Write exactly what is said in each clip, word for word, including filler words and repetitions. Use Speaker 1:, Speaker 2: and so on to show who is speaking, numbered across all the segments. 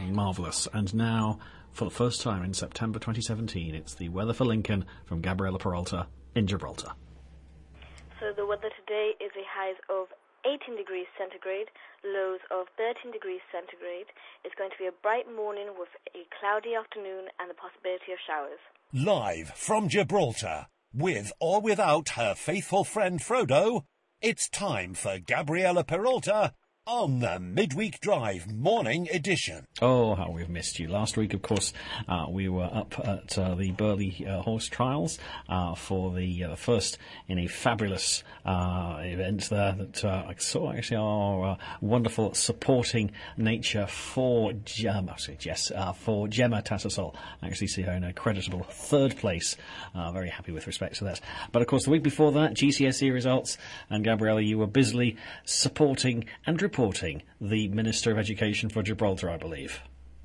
Speaker 1: marvellous. And now, for the first time in September twenty seventeen, it's the weather for Lincoln from Gabriela Peralta in Gibraltar.
Speaker 2: So the weather today is a highs of eighteen degrees centigrade, lows of thirteen degrees centigrade. It's going to be a bright morning with a cloudy afternoon and the possibility of showers.
Speaker 3: Live from Gibraltar, with or without her faithful friend Frodo, it's time for Gabriela Peralta on the Midweek Drive Morning Edition.
Speaker 1: Oh, how we've missed you. Last week, of course, uh, we were up at uh, the Burley uh, Horse Trials uh, for the uh, first in a fabulous uh, event there that uh, I saw actually our uh, wonderful supporting nature for Gemma, yes, uh, for Gemma Tattersall. Actually see her in a creditable third place. Uh, very happy with respect to that. But of course, the week before that, G C S E results, and Gabriela, you were busily supporting and reporting the Minister of Education for Gibraltar, I believe.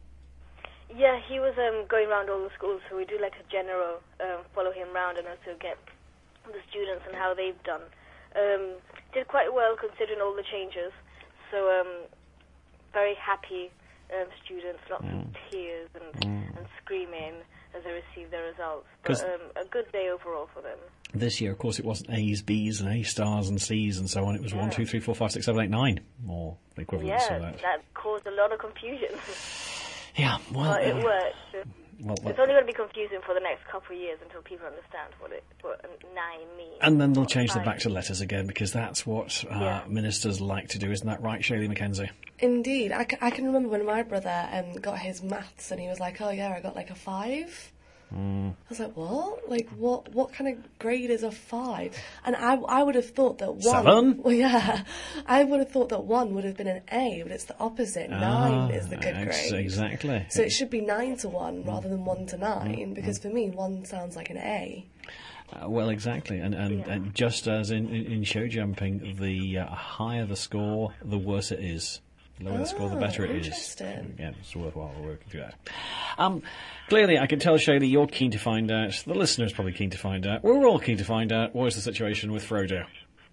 Speaker 2: Yeah, he was um, going around all the schools, so we do like a general um, follow him around and also get the students and how they've done. Um, did quite well considering all the changes, so um, very happy um, students, lots mm. of tears and, mm. and screaming as they received their results. But um, a good day overall for them.
Speaker 1: This year, of course, it wasn't A's, B's, and A stars and C's and so on. It was yeah. one, two, three, four, five, six, seven, eight, nine, or the equivalent
Speaker 2: yeah,
Speaker 1: of that.
Speaker 2: that caused a lot of confusion.
Speaker 1: yeah, well,
Speaker 2: but it
Speaker 1: uh,
Speaker 2: worked.
Speaker 1: Well, well,
Speaker 2: it's only going to be confusing for the next couple of years until people understand what it what nine means.
Speaker 1: And then they'll change them back to letters again, because that's what uh,
Speaker 2: yeah.
Speaker 1: ministers like to do, isn't that right, Shaylee McKenzie?
Speaker 4: Indeed. I, c- I can remember when my brother um, got his maths and he was like, oh yeah, I got like a five. Mm. I was like, what? Like, what What kind of grade is a five? And I, I would have thought that one...
Speaker 1: Seven?
Speaker 4: Well, yeah. I would have thought that one would have been an A, but it's the opposite. Ah, nine is the good
Speaker 1: ex-
Speaker 4: grade.
Speaker 1: Exactly.
Speaker 4: So it should be nine to one rather than one to nine, mm. because for me, one sounds like an A.
Speaker 1: Uh, well, exactly. And, and,
Speaker 2: yeah.
Speaker 1: and just as in, in show jumping, the uh, higher the score, the worse it is. The lower
Speaker 4: oh,
Speaker 1: the score, the better it is.
Speaker 4: Interesting.
Speaker 1: Yeah, it's worthwhile working through that. Um, clearly, I can tell, Shaylee, you're keen to find out. The listener's probably keen to find out. We're all keen to find out. What is the situation with Frodo?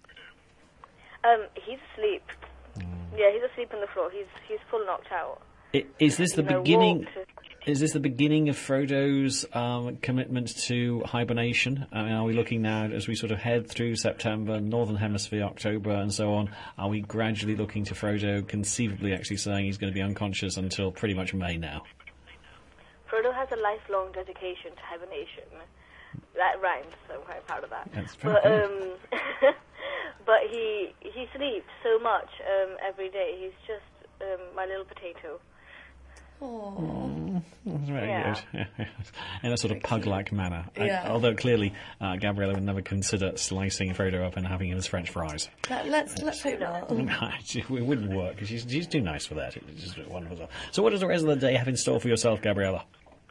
Speaker 2: Um, he's asleep. Mm. Yeah, he's asleep on the floor. He's he's full knocked out.
Speaker 1: It, is this the
Speaker 2: you know,
Speaker 1: beginning?
Speaker 2: walked.
Speaker 1: Is this the beginning of Frodo's um, commitment to hibernation? I mean, are we looking now, as we sort of head through September, Northern Hemisphere, October, and so on, are we gradually looking to Frodo conceivably actually saying he's going to be unconscious until pretty much May now?
Speaker 2: Frodo has a lifelong dedication to hibernation. That rhymes, so I'm quite proud of that.
Speaker 1: That's very
Speaker 2: but
Speaker 1: cool.
Speaker 2: um, but he he sleeps so much um, every day. He's just um, my little potato.
Speaker 4: Oh,
Speaker 1: that's very
Speaker 2: yeah.
Speaker 1: good. In a sort of pug-like manner.
Speaker 4: Yeah.
Speaker 1: I, although clearly, uh, Gabriela would never consider slicing Frodo up and having him as French fries.
Speaker 4: Let, let's let's hope not.
Speaker 1: It wouldn't work. She's, she's too nice for that. It's just wonderful. So, what does the rest of the day have in store for yourself, Gabriela?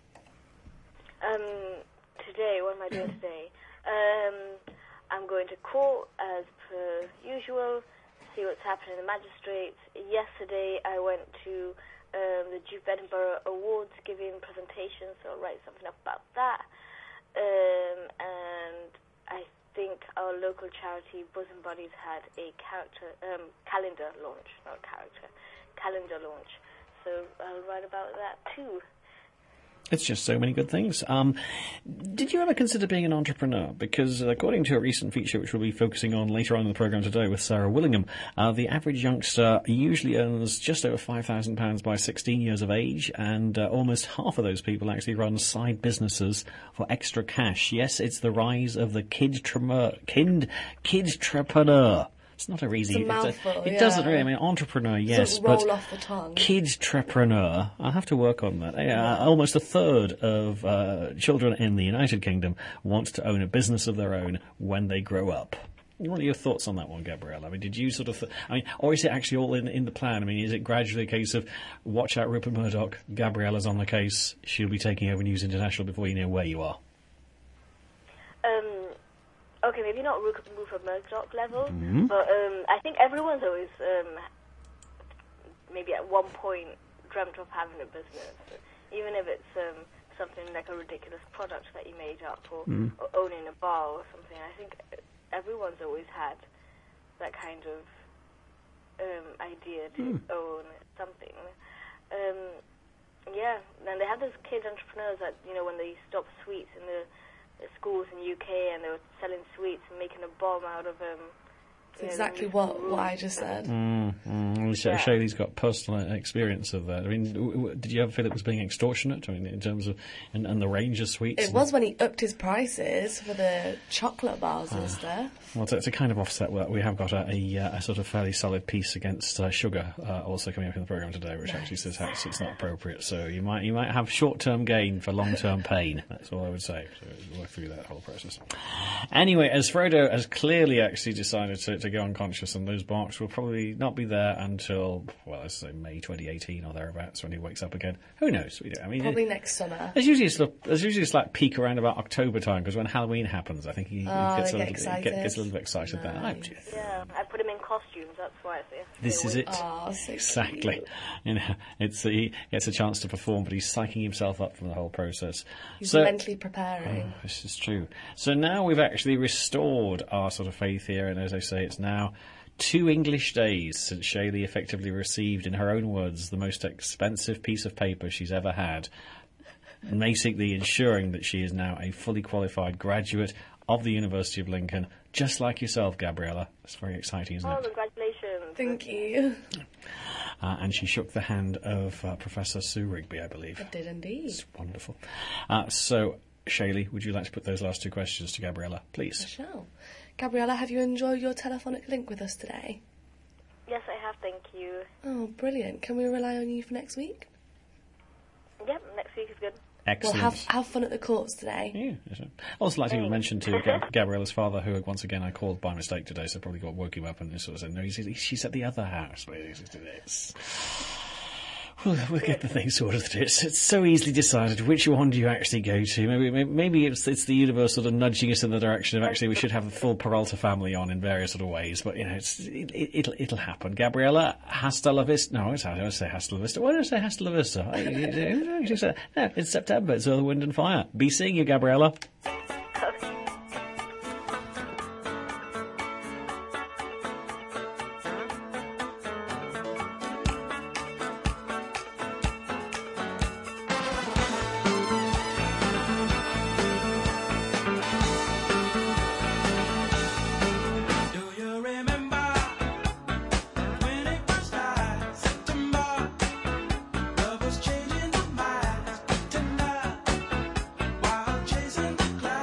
Speaker 2: Um, today, what am I doing today? Um, I'm going to court as per usual. See what's happening in the magistrates. Yesterday, I went to. Um, the Duke of Edinburgh Awards giving presentations, so I'll write something up about that. Um, and I think our local charity, Bosom Buddies, had a character um, calendar launch, not character, calendar launch. So I'll write about that too.
Speaker 1: It's just so many good things. Um, did you ever consider being an entrepreneur? Because according to a recent feature, which we'll be focusing on later on in the programme today with Sarah Willingham, uh, the average youngster usually earns just over five thousand pounds by sixteen years of age, and uh, almost half of those people actually run side businesses for extra cash. Yes, it's the rise of the kid-tremor, kid, kid-trepreneur. It's not a easy.
Speaker 4: It's a mouthful,
Speaker 1: it's a, it
Speaker 4: yeah.
Speaker 1: doesn't really. I mean, entrepreneur, yes,
Speaker 4: roll
Speaker 1: but
Speaker 4: off the tongue.
Speaker 1: kid-trepreneur. I'll have to work on that. Yeah, almost a third of uh, children in the United Kingdom want to own a business of their own when they grow up. What are your thoughts on that one, Gabrielle? I mean, did you sort of? Th- I mean, or is it actually all in in the plan? I mean, is it gradually a case of watch out, Rupert Murdoch? Gabriella's on the case. She'll be taking over News International before you know where you are.
Speaker 2: Um. Okay, maybe not Rupert Murdoch level,
Speaker 1: mm-hmm.
Speaker 2: but um, I think everyone's always um, maybe at one point dreamt of having a business, even if it's um, something like a ridiculous product that you made up, or,
Speaker 1: mm.
Speaker 2: or owning a bar or something. I think everyone's always had that kind of um, idea to mm. own something. Um, Yeah, and they have those kids entrepreneurs that, you know, when they stop sweets in the, the schools in the U K and they were selling sweets and making a bomb out of them.
Speaker 4: It's exactly what, what I just said.
Speaker 1: Mm, mm. So
Speaker 2: Yeah.
Speaker 1: Shaylee's got personal experience of that. I mean, w- w- did you ever feel it was being extortionate? I mean, in terms of and, and the range of sweets.
Speaker 4: It
Speaker 1: and-
Speaker 4: was when he upped his prices for the chocolate bars and stuff.
Speaker 1: Well, to, to kind of offset that, we have got a, a, uh, a sort of fairly solid piece against uh, sugar uh, also coming up in the programme today, which actually says how it's not appropriate. So you might you might have short-term gain for long-term pain. That's all I would say. So work through that whole process. Anyway, as Frodo has clearly actually decided to, to go unconscious, and those barks will probably not be there until, well, let's say May twenty eighteen or thereabouts when he wakes up again. Who knows? We don't, I mean,
Speaker 4: Probably
Speaker 1: it,
Speaker 4: next summer.
Speaker 1: There's usually, sort of, there's usually a slight peak around about October time, because when Halloween happens, I think he, he
Speaker 4: Oh,
Speaker 1: gets,
Speaker 4: they
Speaker 1: a
Speaker 4: get
Speaker 1: little,
Speaker 4: excited.
Speaker 1: get, gets a little bit excited then. Oh,
Speaker 4: Nice.
Speaker 1: dear.
Speaker 2: Yeah, I put him in costumes, that's why I say.
Speaker 1: This is it.
Speaker 4: Oh, so
Speaker 1: Exactly.
Speaker 4: cute.
Speaker 1: You know, it's he gets a chance to perform, but he's psyching himself up from the whole process.
Speaker 4: He's
Speaker 1: so,
Speaker 4: mentally preparing.
Speaker 1: this is true. So now we've actually restored our sort of faith here, and as I say, it's now two English days since Shaylee effectively received, in her own words, the most expensive piece of paper she's ever had, basically ensuring that she is now a fully qualified graduate of the University of Lincoln, just like yourself, Gabriella. It's very exciting, isn't
Speaker 2: Oh,
Speaker 1: it?
Speaker 2: congratulations.
Speaker 4: Thank you.
Speaker 1: Uh, and she shook the hand of uh, Professor Sue Rigby, I believe.
Speaker 4: I did indeed.
Speaker 1: It's wonderful. Uh, so, Shaylee, would you like to put those last two questions to Gabriella, please?
Speaker 4: I shall. Gabriella, have you enjoyed your telephonic link with us today?
Speaker 2: Yes, I have, thank you.
Speaker 4: Oh, brilliant. Can we rely on you for next week?
Speaker 2: Yep, next week is good.
Speaker 1: Excellent.
Speaker 4: Well, have, have fun at the courts today.
Speaker 1: Yeah, yes, sir. Also, like to mention to Gab- Gabriella's father, who once again I called by mistake today, so probably got woke him up and sort of said, "No, he's, she's at the other house." It's, we'll, we'll get the thing sorted. It's, it's so easily decided. Which one do you actually go to? Maybe maybe it's it's the universe sort of nudging us in the direction of actually we should have a full Peralta family on in various sort of ways. But you know, it's, it, it, it'll it'll happen. Gabriella, hasta la vista. No, it's, I don't say hasta la vista. Why don't I say hasta la vista? I, I, I, no, it's September. It's Earth, Wind and Fire. Be seeing you, Gabriella.
Speaker 5: Do you remember when it was started? September, love was changing the minds, tender, while chasing the clouds.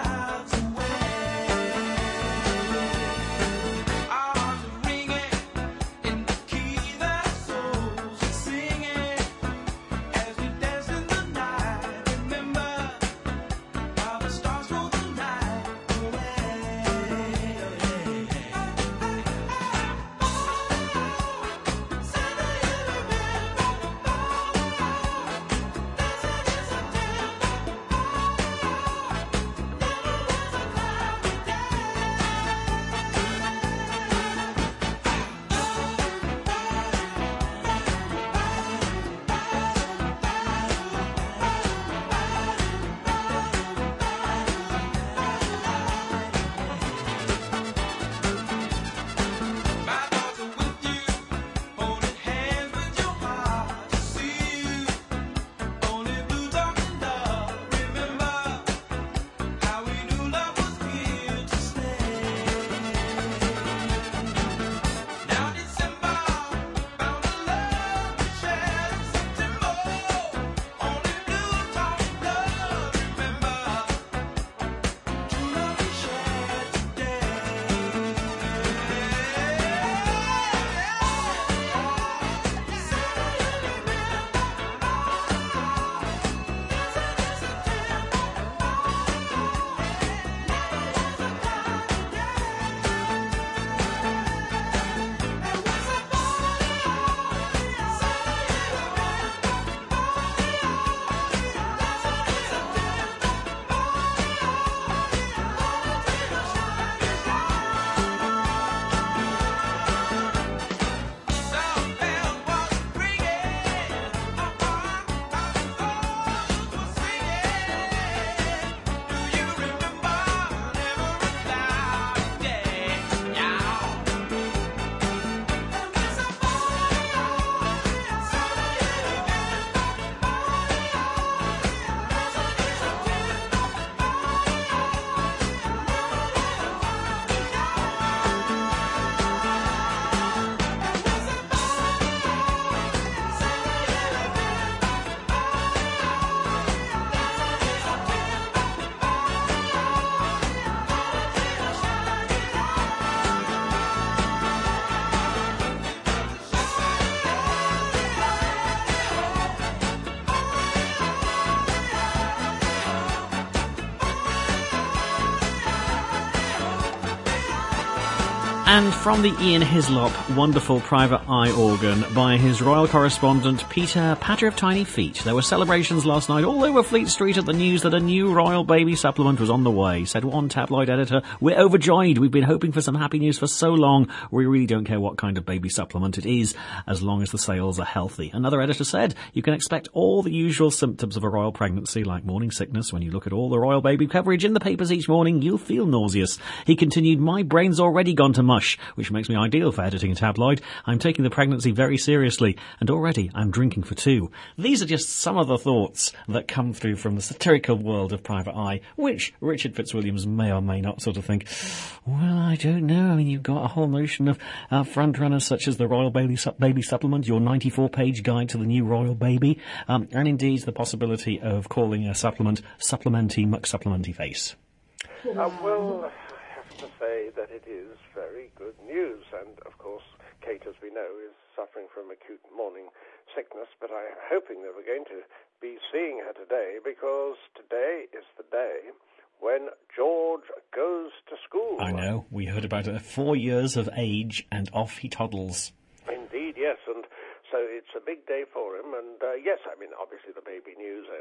Speaker 1: And from the Ian Hislop wonderful private eye organ by his royal correspondent Peter Patter of Tiny Feet. There were celebrations last night all over Fleet Street at the news that a new royal baby supplement was on the way. Said one tabloid editor, "We're overjoyed. We've been hoping for some happy news for so long. We really don't care what kind of baby supplement it is, as long as the sales are healthy." Another editor said, "You can expect all the usual symptoms of a royal pregnancy, like morning sickness. When you look at all the royal baby coverage in the papers each morning, you'll feel nauseous." He continued, "My brain's already gone to mush, which makes me ideal for editing a tabloid. I'm taking the pregnancy very seriously, and already I'm drinking for two." These are just some of the thoughts that come through from the satirical world of Private Eye, which Richard Fitzwilliams may or may not sort of think, well, I don't know. I mean, you've got a whole notion of uh, front-runners such as the Royal Baby, su- baby Supplement, your ninety-four page guide to the new Royal Baby, um, and indeed the possibility of calling a supplement Supplementy Muck Supplementy Face.
Speaker 6: Uh, well, I have to say that it is very good news, and of course Kate, as we know, is suffering from acute morning sickness, but I'm hoping that we're going to be seeing her today, because today is the day when George goes to school.
Speaker 1: I know, we heard about it, four years of age and off he toddles.
Speaker 6: Indeed, yes, and so it's a big day for him, and uh, yes, I mean, obviously the baby news, uh,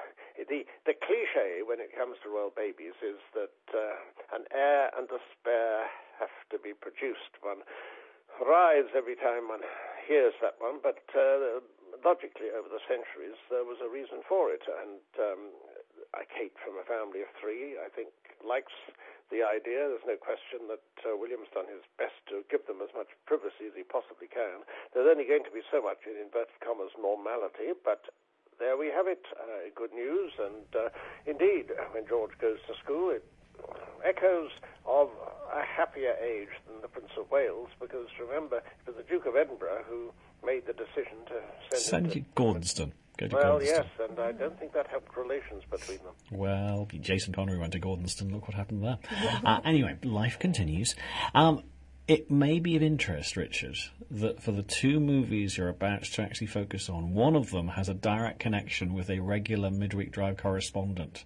Speaker 6: the the cliche when it comes to royal babies is that uh, an heir and a spare have to be produced. One writhes every time one hears that one, but uh, logically over the centuries there was a reason for it, and um, Kate, from a family of three, I think likes the idea. There's no question that uh, William's done his best to give them as much privacy as he possibly can. There's only going to be so much in inverted commas normality, but there we have it, uh, good news, and uh, indeed, when George goes to school, it echoes of a happier age than the Prince of Wales, because remember, it was the Duke of Edinburgh who made the decision to send,
Speaker 1: Send
Speaker 6: him to
Speaker 1: you Gordonston. Go to
Speaker 6: Well,
Speaker 1: Gordonston.
Speaker 6: yes, and I don't think that helped relations between them.
Speaker 1: Well, Jason Connery went to Gordonston. Look what happened there. uh, anyway, life continues. Um, it may be of interest, Richard, that for the two movies you're about to actually focus on, one of them has a direct connection with a regular Midweek Drive correspondent.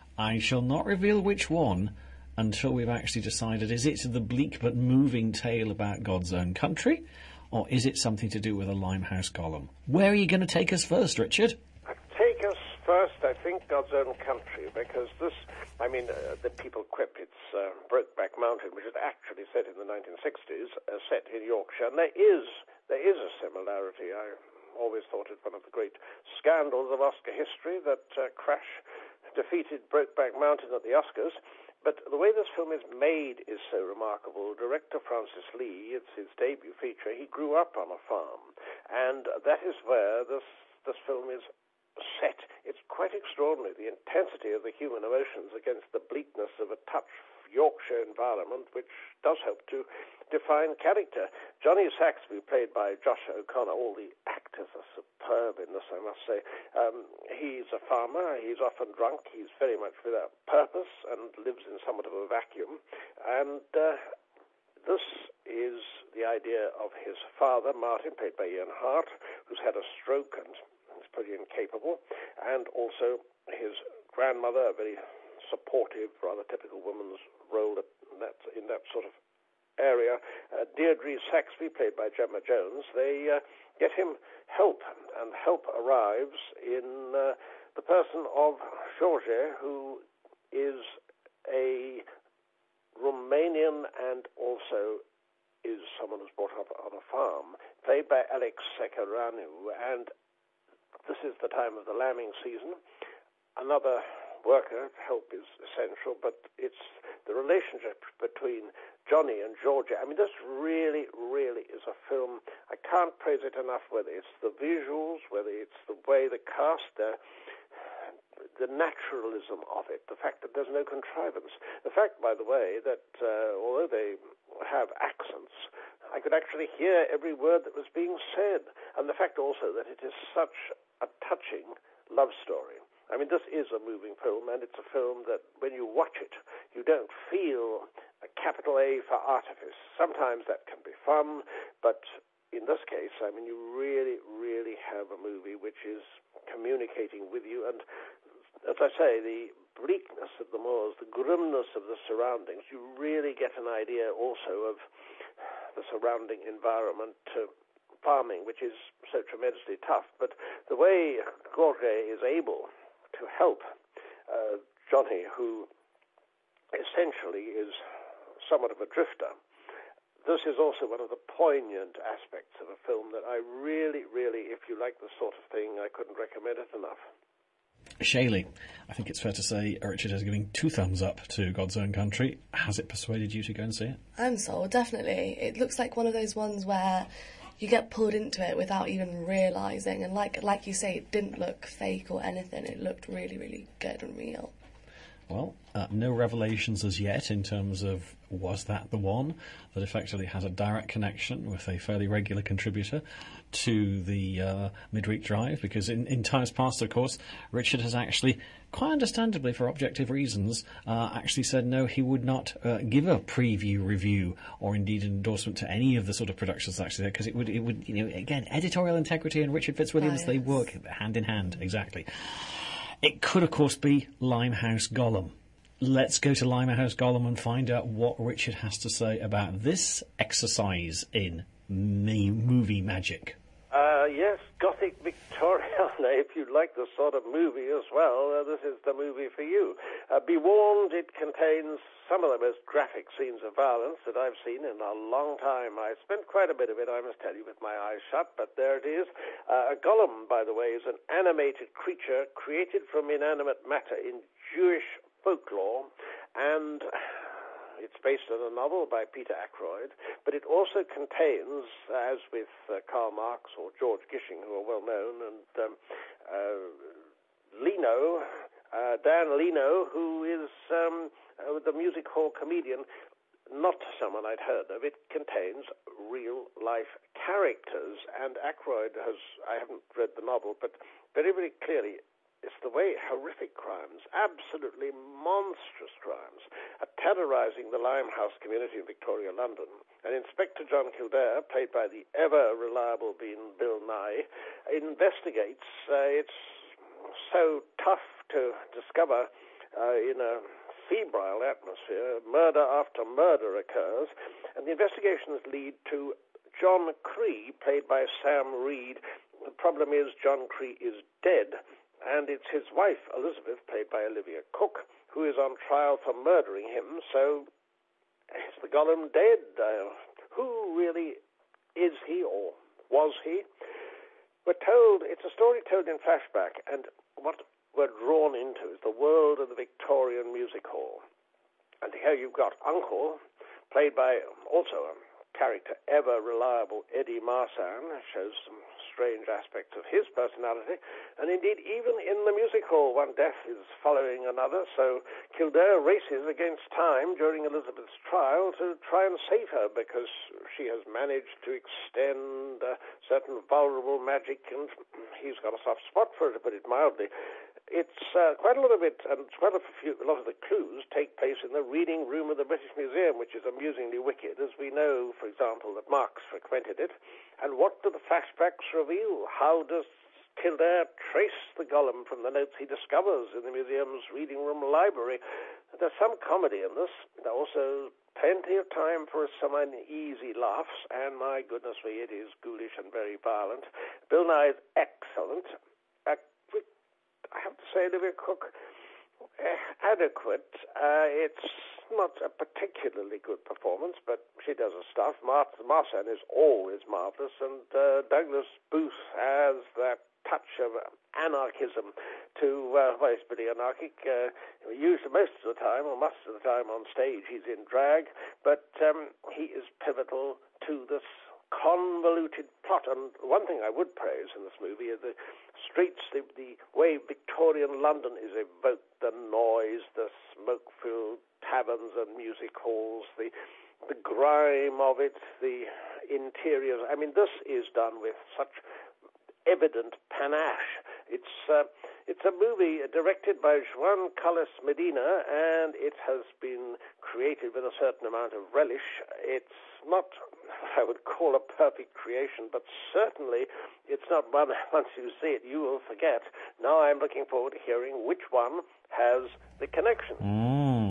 Speaker 1: I shall not reveal which one until we've actually decided, is it the bleak but moving tale about God's own country, or is it something to do with a Limehouse column? Where are you going to take us first, Richard?
Speaker 6: Take us first, I think, God's Own Country, because this, I mean, uh, the people quip it's uh, Brokeback Mountain, which is actually set in the nineteen sixties, uh, set in Yorkshire, and there is, there is a similarity. I always thought it one of the great scandals of Oscar history that uh, Crash defeated Brokeback Mountain at the Oscars. But the way this film is made is so remarkable. Director Francis Lee, it's his debut feature, he grew up on a farm, and that is where this this film is set. It's quite extraordinary, the intensity of the human emotions against the bleakness of a tough Yorkshire environment, which does help to define character. Johnny Saxby, played by Josh O'Connor, all the actors are superb in this, I must say. Um, he's a farmer, he's often drunk, he's very much without purpose and lives in somewhat of a vacuum. And uh, this is the idea of his father, Martin, played by Ian Hart, who's had a stroke and is pretty incapable, and also his grandmother, a very supportive, rather typical woman's role at that, in that sort of area. Uh, Deirdre Saxby, played by Gemma Jones, they uh, get him help, and help arrives in uh, the person of George, who is a Romanian and also is someone who's brought up on a farm, played by Alex Secaranu, and this is the time of the lambing season. Another worker, help is essential, but it's the relationship between Johnny and Georgia. I mean, this really, really is a film. I can't praise it enough, whether it's the visuals, whether it's the way the cast, uh, the naturalism of it, the fact that there's no contrivance. The fact, by the way, that uh, although they have accents, I could actually hear every word that was being said. And the fact also that it is such a touching love story. I mean, this is a moving film, and it's a film that when you watch it, you don't feel a capital A for artifice. Sometimes that can be fun, but in this case, I mean, you really, really have a movie which is communicating with you. And as I say, the bleakness of the moors, the grimness of the surroundings, you really get an idea also of the surrounding environment to farming, which is so tremendously tough. But the way Gorgé is able to help uh, Johnny, who essentially is somewhat of a drifter, this is also one of the poignant aspects of a film that I really, really, if you like the sort of thing, I couldn't recommend it enough.
Speaker 1: Shaylee, I think it's fair to say Richard is giving two thumbs up to God's Own Country. Has it persuaded you to go and see it?
Speaker 4: I'm sold, definitely. It looks like one of those ones where you get pulled into it without even realising, and like like you say, it didn't look fake or anything. It looked really, really good and real.
Speaker 1: Well, uh, no revelations as yet in terms of was that the one that effectively has a direct connection with a fairly regular contributor to the uh, midweek drive, because in, in times past, of course, Richard has actually, quite understandably for objective reasons, uh, actually said no, he would not uh, give a preview review or indeed an endorsement to any of the sort of productions actually there, because it would, it would, you know, again, editorial integrity and Richard Fitzwilliams,
Speaker 4: Oh,
Speaker 1: they
Speaker 4: yes.
Speaker 1: work hand in hand, exactly. It could, of course, be Limehouse Gollum. Let's go to Limehouse Gollum and find out what Richard has to say about this exercise in me- movie magic.
Speaker 6: Uh, yes, Gothic Victoriana, if you like the sort of movie as well, uh, this is the movie for you. Uh, be warned, it contains some of the most graphic scenes of violence that I've seen in a long time. I spent quite a bit of it, I must tell you, with my eyes shut, but there it is. Uh, a golem, by the way, is an animated creature created from inanimate matter in Jewish folklore, and it's based on a novel by Peter Ackroyd, but it also contains, as with uh, Karl Marx or George Gishing, who are well known, and um, uh, Leno, uh, Dan Leno, who is um, uh, the music hall comedian, not someone I'd heard of. It contains real-life characters, and Ackroyd has, I haven't read the novel, but very, very clearly, it's the way horrific crimes, absolutely monstrous crimes, are terrorising the Limehouse community in Victoria, London. And Inspector John Kildare, played by the ever-reliable being Bill Nye, investigates. Uh, it's so tough to discover uh, in a febrile atmosphere. Murder after murder occurs, and the investigations lead to John Cree, played by Sam Reed. The problem is John Cree is dead, and it's his wife, Elizabeth, played by Olivia Cook, who is on trial for murdering him. So, is the Gollum dead? Uh, who really is he, or was he? We're told, it's a story told in flashback, and what we're drawn into is the world of the Victorian Music Hall. And here you've got Uncle, played by also a character ever-reliable Eddie Marsan, shows some strange aspects of his personality, and indeed even in the music hall one death is following another, so Kildare races against time during Elizabeth's trial to try and save her, because she has managed to extend uh, certain vulnerable magic, and he's got a soft spot for it, to put it mildly. It's uh, quite a lot of it, and quite a, few, a lot of the clues take place in the reading room of the British Museum, which is amusingly wicked, as we know, for example, that Marx frequented it. And what do the flashbacks reveal? How does Kildare trace the Gollum from the notes he discovers in the museum's reading room library? There's some comedy in this. There's also plenty of time for some uneasy laughs, and my goodness me, it is ghoulish and very violent. Bill Nye is excellent. Uh, I have to say, Olivia Cook, uh, adequate. Uh, it's not a particularly good performance, but she does her stuff. Mar- Marsan is always marvellous, and uh, Douglas Booth has that touch of anarchism to, uh, well, he's pretty anarchic. Uh, used most of the time, or most of the time on stage, he's in drag, but um, he is pivotal to this convoluted plot. And one thing I would praise in this movie is the streets, the, the way Victorian London is evoked, the noise, the smoke-filled taverns and music halls, the the grime of it, the interiors. I mean, this is done with such evident panache. It's uh, it's a movie directed by Joan Carlos Medina, and it has been created with a certain amount of relish. It's not what I would call a perfect creation, but certainly it's not one, once you see it, you will forget. Now I'm looking forward to hearing which one has the connection.
Speaker 1: Mm,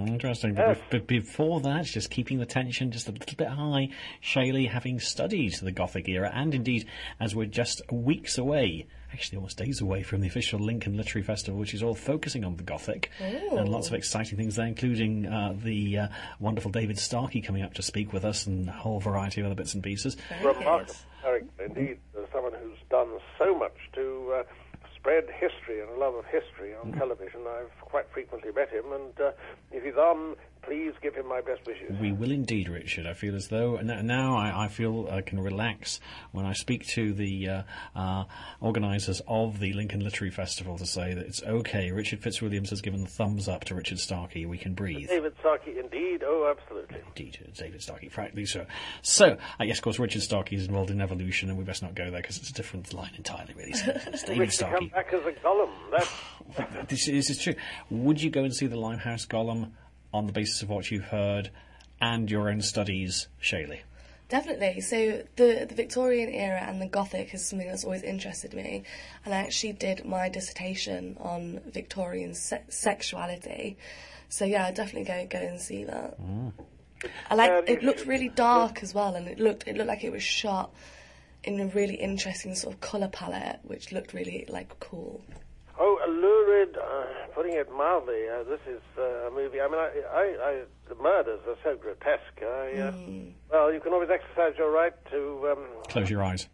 Speaker 1: Interesting.
Speaker 6: Yes.
Speaker 1: But, but before that, just keeping the tension just a little bit high, Shaylee having studied the Gothic era, and indeed, as we're just weeks away, actually almost days away from the official Lincoln Literary Festival, which is all focusing on the Gothic,
Speaker 4: Ooh.
Speaker 1: and lots of exciting things there, including uh, the uh, wonderful David Starkey coming up to speak with us, and a whole variety of other bits and pieces.
Speaker 4: Very good.
Speaker 6: Remarkable character indeed. There's someone who's done so much to uh, spread history and a love of history on television. I've quite frequently met him, and uh, if he's on, please give him my best wishes.
Speaker 1: We will indeed, Richard. I feel as though n- now I, I feel I can relax when I speak to the uh, uh, organisers of the Lincoln Literary Festival to say that it's okay. Richard Fitzwilliams has given the thumbs up to Richard Starkey. We can breathe.
Speaker 6: David Starkey, indeed. Oh, absolutely.
Speaker 1: Indeed, it's David Starkey, frankly so. So, I guess, of course, Richard Starkey is involved in evolution, and we best not go there because it's a different line entirely, really. So it's David
Speaker 6: Wish to come
Speaker 1: Starkey.
Speaker 6: back as a Gollum. That's
Speaker 1: This, this is true. Would you go and see the Limehouse Golem on the basis of what you've heard and your own studies, Shaylee?
Speaker 4: Definitely. So the, the Victorian era and the Gothic is something that's always interested me. And I actually did my dissertation on Victorian se- sexuality. So yeah, I'd definitely go go and see that.
Speaker 1: Mm.
Speaker 4: I like
Speaker 6: Yeah,
Speaker 4: it
Speaker 6: you
Speaker 4: looked
Speaker 6: should.
Speaker 4: really dark as well, and it looked it looked like it was shot in a really interesting sort of colour palette, which looked really like cool.
Speaker 6: Oh, a lurid, uh, putting it mildly, uh, this is uh, a movie. I mean, I, I, I, the murders are so grotesque. I, uh, Well, you can always exercise your right to... Um,
Speaker 1: Close your eyes.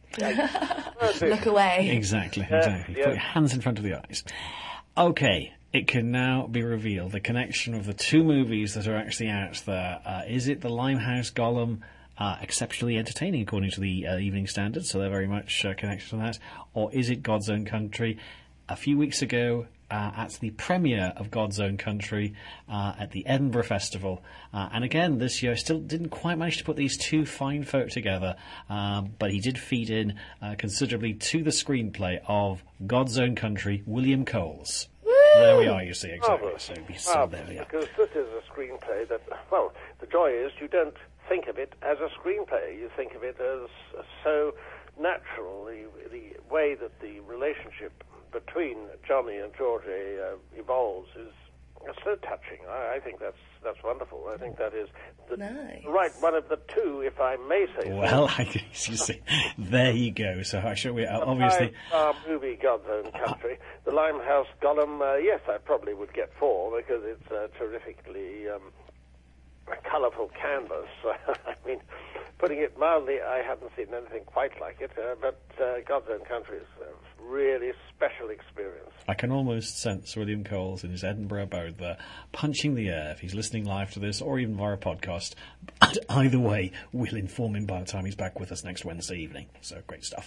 Speaker 4: Look away.
Speaker 1: Exactly,
Speaker 6: Yes,
Speaker 1: exactly.
Speaker 6: yes.
Speaker 1: Put your hands in front of the eyes. Okay, it can now be revealed the connection of the two movies that are actually out there. Uh, is it the Limehouse Golem, uh, exceptionally entertaining according to the uh, Evening Standard, so they're very much uh, connected to that, or is it God's Own Country? A few weeks ago, uh, at the premiere of God's Own Country uh, at the Edinburgh Festival, uh, and again this year, still didn't quite manage to put these two fine folk together, um, but he did feed in uh, considerably to the screenplay of God's Own Country, William Coles. There we are, you see, exactly.
Speaker 6: Marvellous.
Speaker 1: So, we- so
Speaker 6: Marvellous,
Speaker 1: there we are.
Speaker 6: because this is a screenplay that, well, the joy is you don't think of it as a screenplay. You think of it as uh, so natural, the, the way that the relationship between Johnny and Georgie uh, evolves is uh, so touching. I, I think that's that's wonderful. I think that is the
Speaker 4: Nice.
Speaker 6: right one of the two, if I may say so.
Speaker 1: Well, I guess you see, there you go. So I shall we uh, obviously.
Speaker 6: Our movie, God's Own Country. The Limehouse Golem, uh, yes, I probably would get four because it's a terrifically um, colourful canvas. I mean, putting it mildly, I haven't seen anything quite like it, uh, but uh, God's Own Country is a really special experience.
Speaker 1: I can almost sense William Coles in his Edinburgh abode there, punching the air if he's listening live to this or even via a podcast. But either way, we'll inform him by the time he's back with us next Wednesday evening. So, great stuff.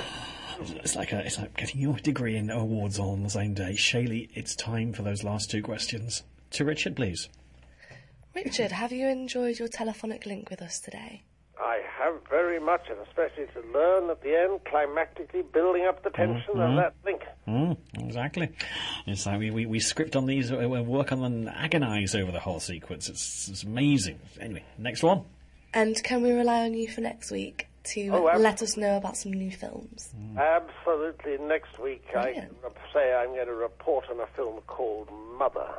Speaker 1: It's like a, it's like getting your degree in awards all on the same day. Shaylee, it's time for those last two questions. To Richard, please.
Speaker 4: Richard, have you enjoyed your telephonic link with us today?
Speaker 6: I have very much, and especially to learn at the end, climactically building up the tension
Speaker 1: Mm-hmm.
Speaker 6: of that link.
Speaker 1: Mm, exactly. It's like we, we, we script on these, we work on them, agonise over the whole sequence. It's, it's amazing. Anyway, next one.
Speaker 4: And can we rely on you for next week to
Speaker 6: Oh, ab-
Speaker 4: let us know about some new films?
Speaker 6: Absolutely. Next week, I
Speaker 4: Brilliant.
Speaker 6: can say I'm going to report on a film called Mother.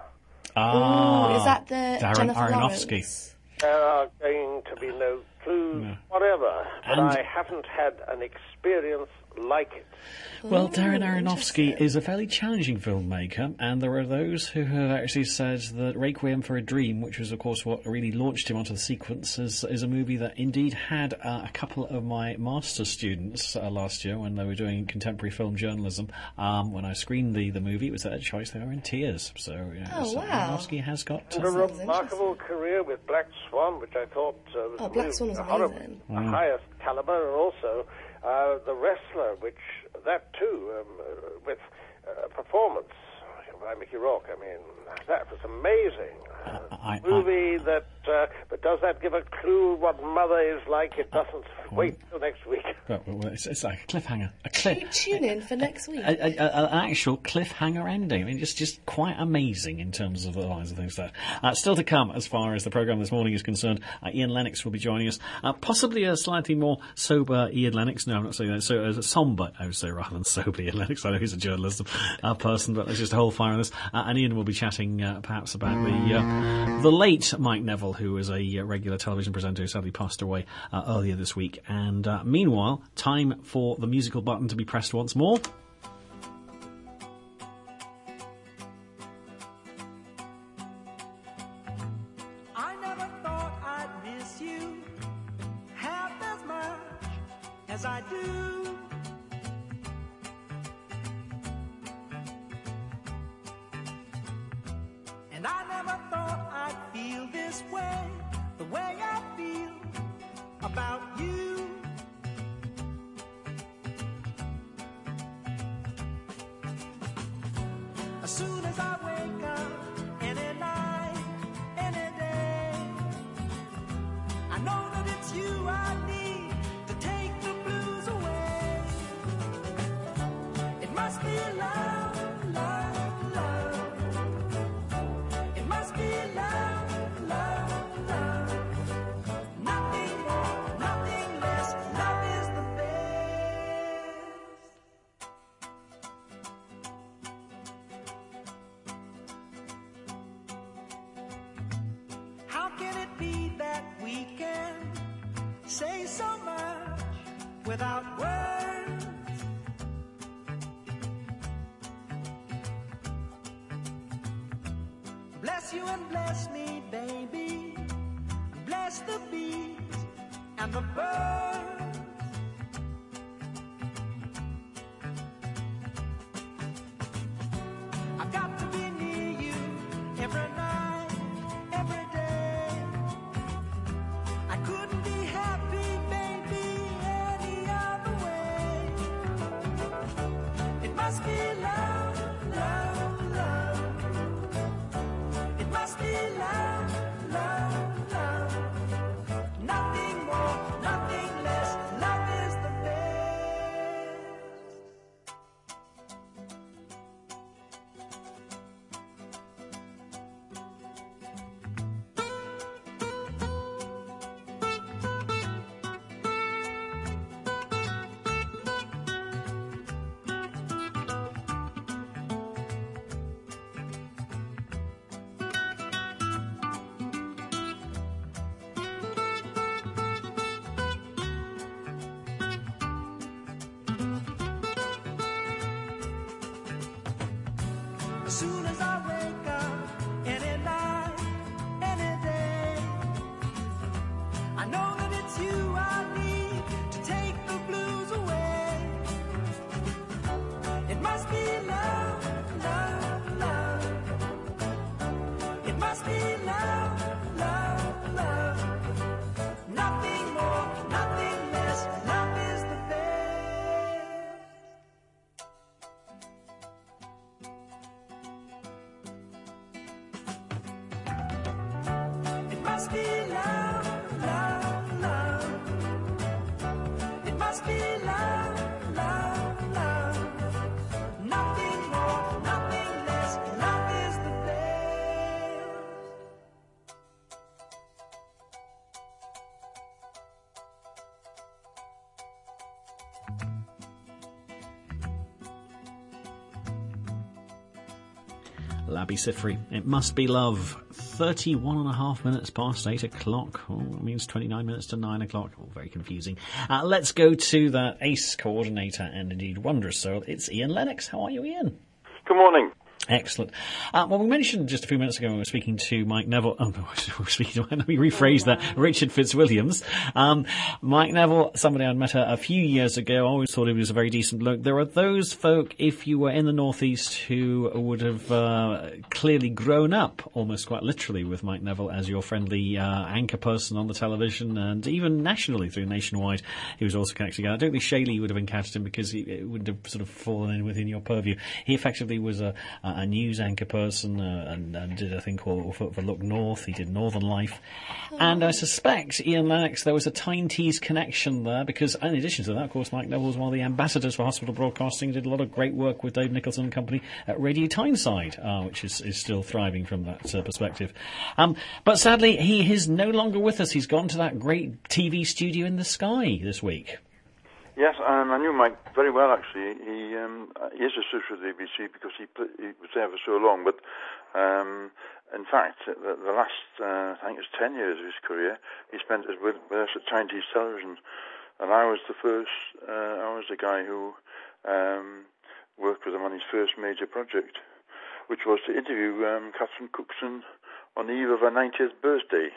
Speaker 1: Ah,
Speaker 4: Ooh, is that the
Speaker 1: Darren
Speaker 4: Jennifer
Speaker 1: Aronofsky.
Speaker 4: Lawrence?
Speaker 6: There are going to be no clues,
Speaker 1: No.
Speaker 6: whatever, but
Speaker 1: And-
Speaker 6: I haven't had an experience like it.
Speaker 1: Well,
Speaker 4: Ooh,
Speaker 1: Darren Aronofsky
Speaker 4: interesting.
Speaker 1: is a fairly challenging filmmaker, and there are those who have actually said that Requiem for a Dream, which was, of course, what really launched him onto the sequence, is, is a movie that indeed had uh, a couple of my master's students uh, last year when they were doing contemporary film journalism. Um, when I screened the, the movie, it was their choice. They were in tears. So, yeah,
Speaker 4: Oh,
Speaker 1: so
Speaker 4: wow.
Speaker 1: Aronofsky has got...
Speaker 6: And
Speaker 1: Uh,
Speaker 6: a
Speaker 4: sounds
Speaker 6: remarkable career with Black Swan, which I thought uh, was
Speaker 4: Oh, Black
Speaker 6: really
Speaker 4: Swan was
Speaker 6: the horrible-
Speaker 4: amazing.
Speaker 6: the highest caliber, and also uh, The Wrestler, which that too, um, uh, with uh, performance by Mickey Rourke. I mean, that was amazing. Uh,
Speaker 1: I- I-
Speaker 6: movie that, uh, but does that give a clue what Mother is like? It doesn't. Wait till next week.
Speaker 1: well, well, it's, it's like a cliffhanger. A cliff.
Speaker 4: Tune in for next week.
Speaker 1: A, a, a, an actual cliffhanger ending. I mean, just just quite amazing in terms of the lines and things there. Uh, still to come, as far as the programme this morning is concerned, uh, Ian Lennox will be joining us. Uh, possibly a slightly more sober Ian Lennox. No, I'm not saying that. So, uh, somber, I would say, rather than sober Ian Lennox. I know he's a journalism uh, person, but there's just a whole fire fire on this. Uh, and Ian will be chatting uh, perhaps about the uh, the late Mike Neville, who was a uh, regular television presenter who sadly passed away uh, earlier this week. And uh, meanwhile, time for the musical button to be pressed once more.
Speaker 5: I never thought I'd miss you half as much as I do. And I never thought I'd feel this way, the way I feel about you. As soon as I wake up, any night, any day, I know that it's you I need to take the blues away. It must be love, love, love. It must be love, love, love. Nothing more, nothing less. Love is the best. How can it be that we can say so much without words? Bless you and bless me, baby. Bless the bees and the birds. I've got to be near you every night, every day. I couldn't be happy, baby, any other way. It must be love, love, love. It must be love, love, love. Nothing more, nothing less. Love is the best. As soon as I wake up, any night, any day, I know that it's you I need to take the blues away. It must be love, love, love. It must be love, love, love. Nothing more, nothing less. Love is the best. It must be love, love, love. It must be love, love, love. Nothing more, nothing less. Love is the best.
Speaker 1: Labby Sifri, It Must Be Love. thirty-one and a half minutes past eight o'clock. Oh, that means twenty-nine minutes to nine o'clock. Oh, very confusing. Uh, let's go to that ace coordinator and indeed wondrous soul. It's Ian Lennox. How are you, Ian?
Speaker 7: Good morning.
Speaker 1: Excellent. Uh, well, we mentioned just a few minutes ago when we were speaking to Mike Neville. Oh, no, we were speaking to, let me rephrase that. Richard Fitzwilliams. Um, Mike Neville, somebody I'd met a, a few years ago. I always thought he was a very decent bloke. There are those folk, if you were in the Northeast, who would have uh, clearly grown up, almost quite literally, with Mike Neville as your friendly uh, anchor person on the television, and even nationally through Nationwide. He was also connected together. I don't think Shaley would have encountered him because he it wouldn't have sort of fallen in within your purview. He effectively was a, a news anchor person uh, and, and did a thing called for, for Look North. He did Northern Life. And I suspect, Ian Lennox, there was a Tyne Tees connection there because in addition to that, of course, Mike Neville was one of the ambassadors for Hospital Broadcasting. He did a lot of great work with Dave Nicholson and company at Radio Tyneside, uh, which is, is still thriving from that uh, perspective. Um, but sadly, he is no longer with us. He's gone to that great T V studio in the sky this week.
Speaker 7: Yes, um, I knew Mike very well, actually. He, um, he is associated with the B B C because he, pl- he was there for so long. But um, in fact, the, the last, uh, I think it was ten years of his career, he spent it with, with us at Chinese television. And I was the first, uh, I was the guy who um, worked with him on his first major project, which was to interview um, Catherine Cookson on the eve of her ninetieth birthday.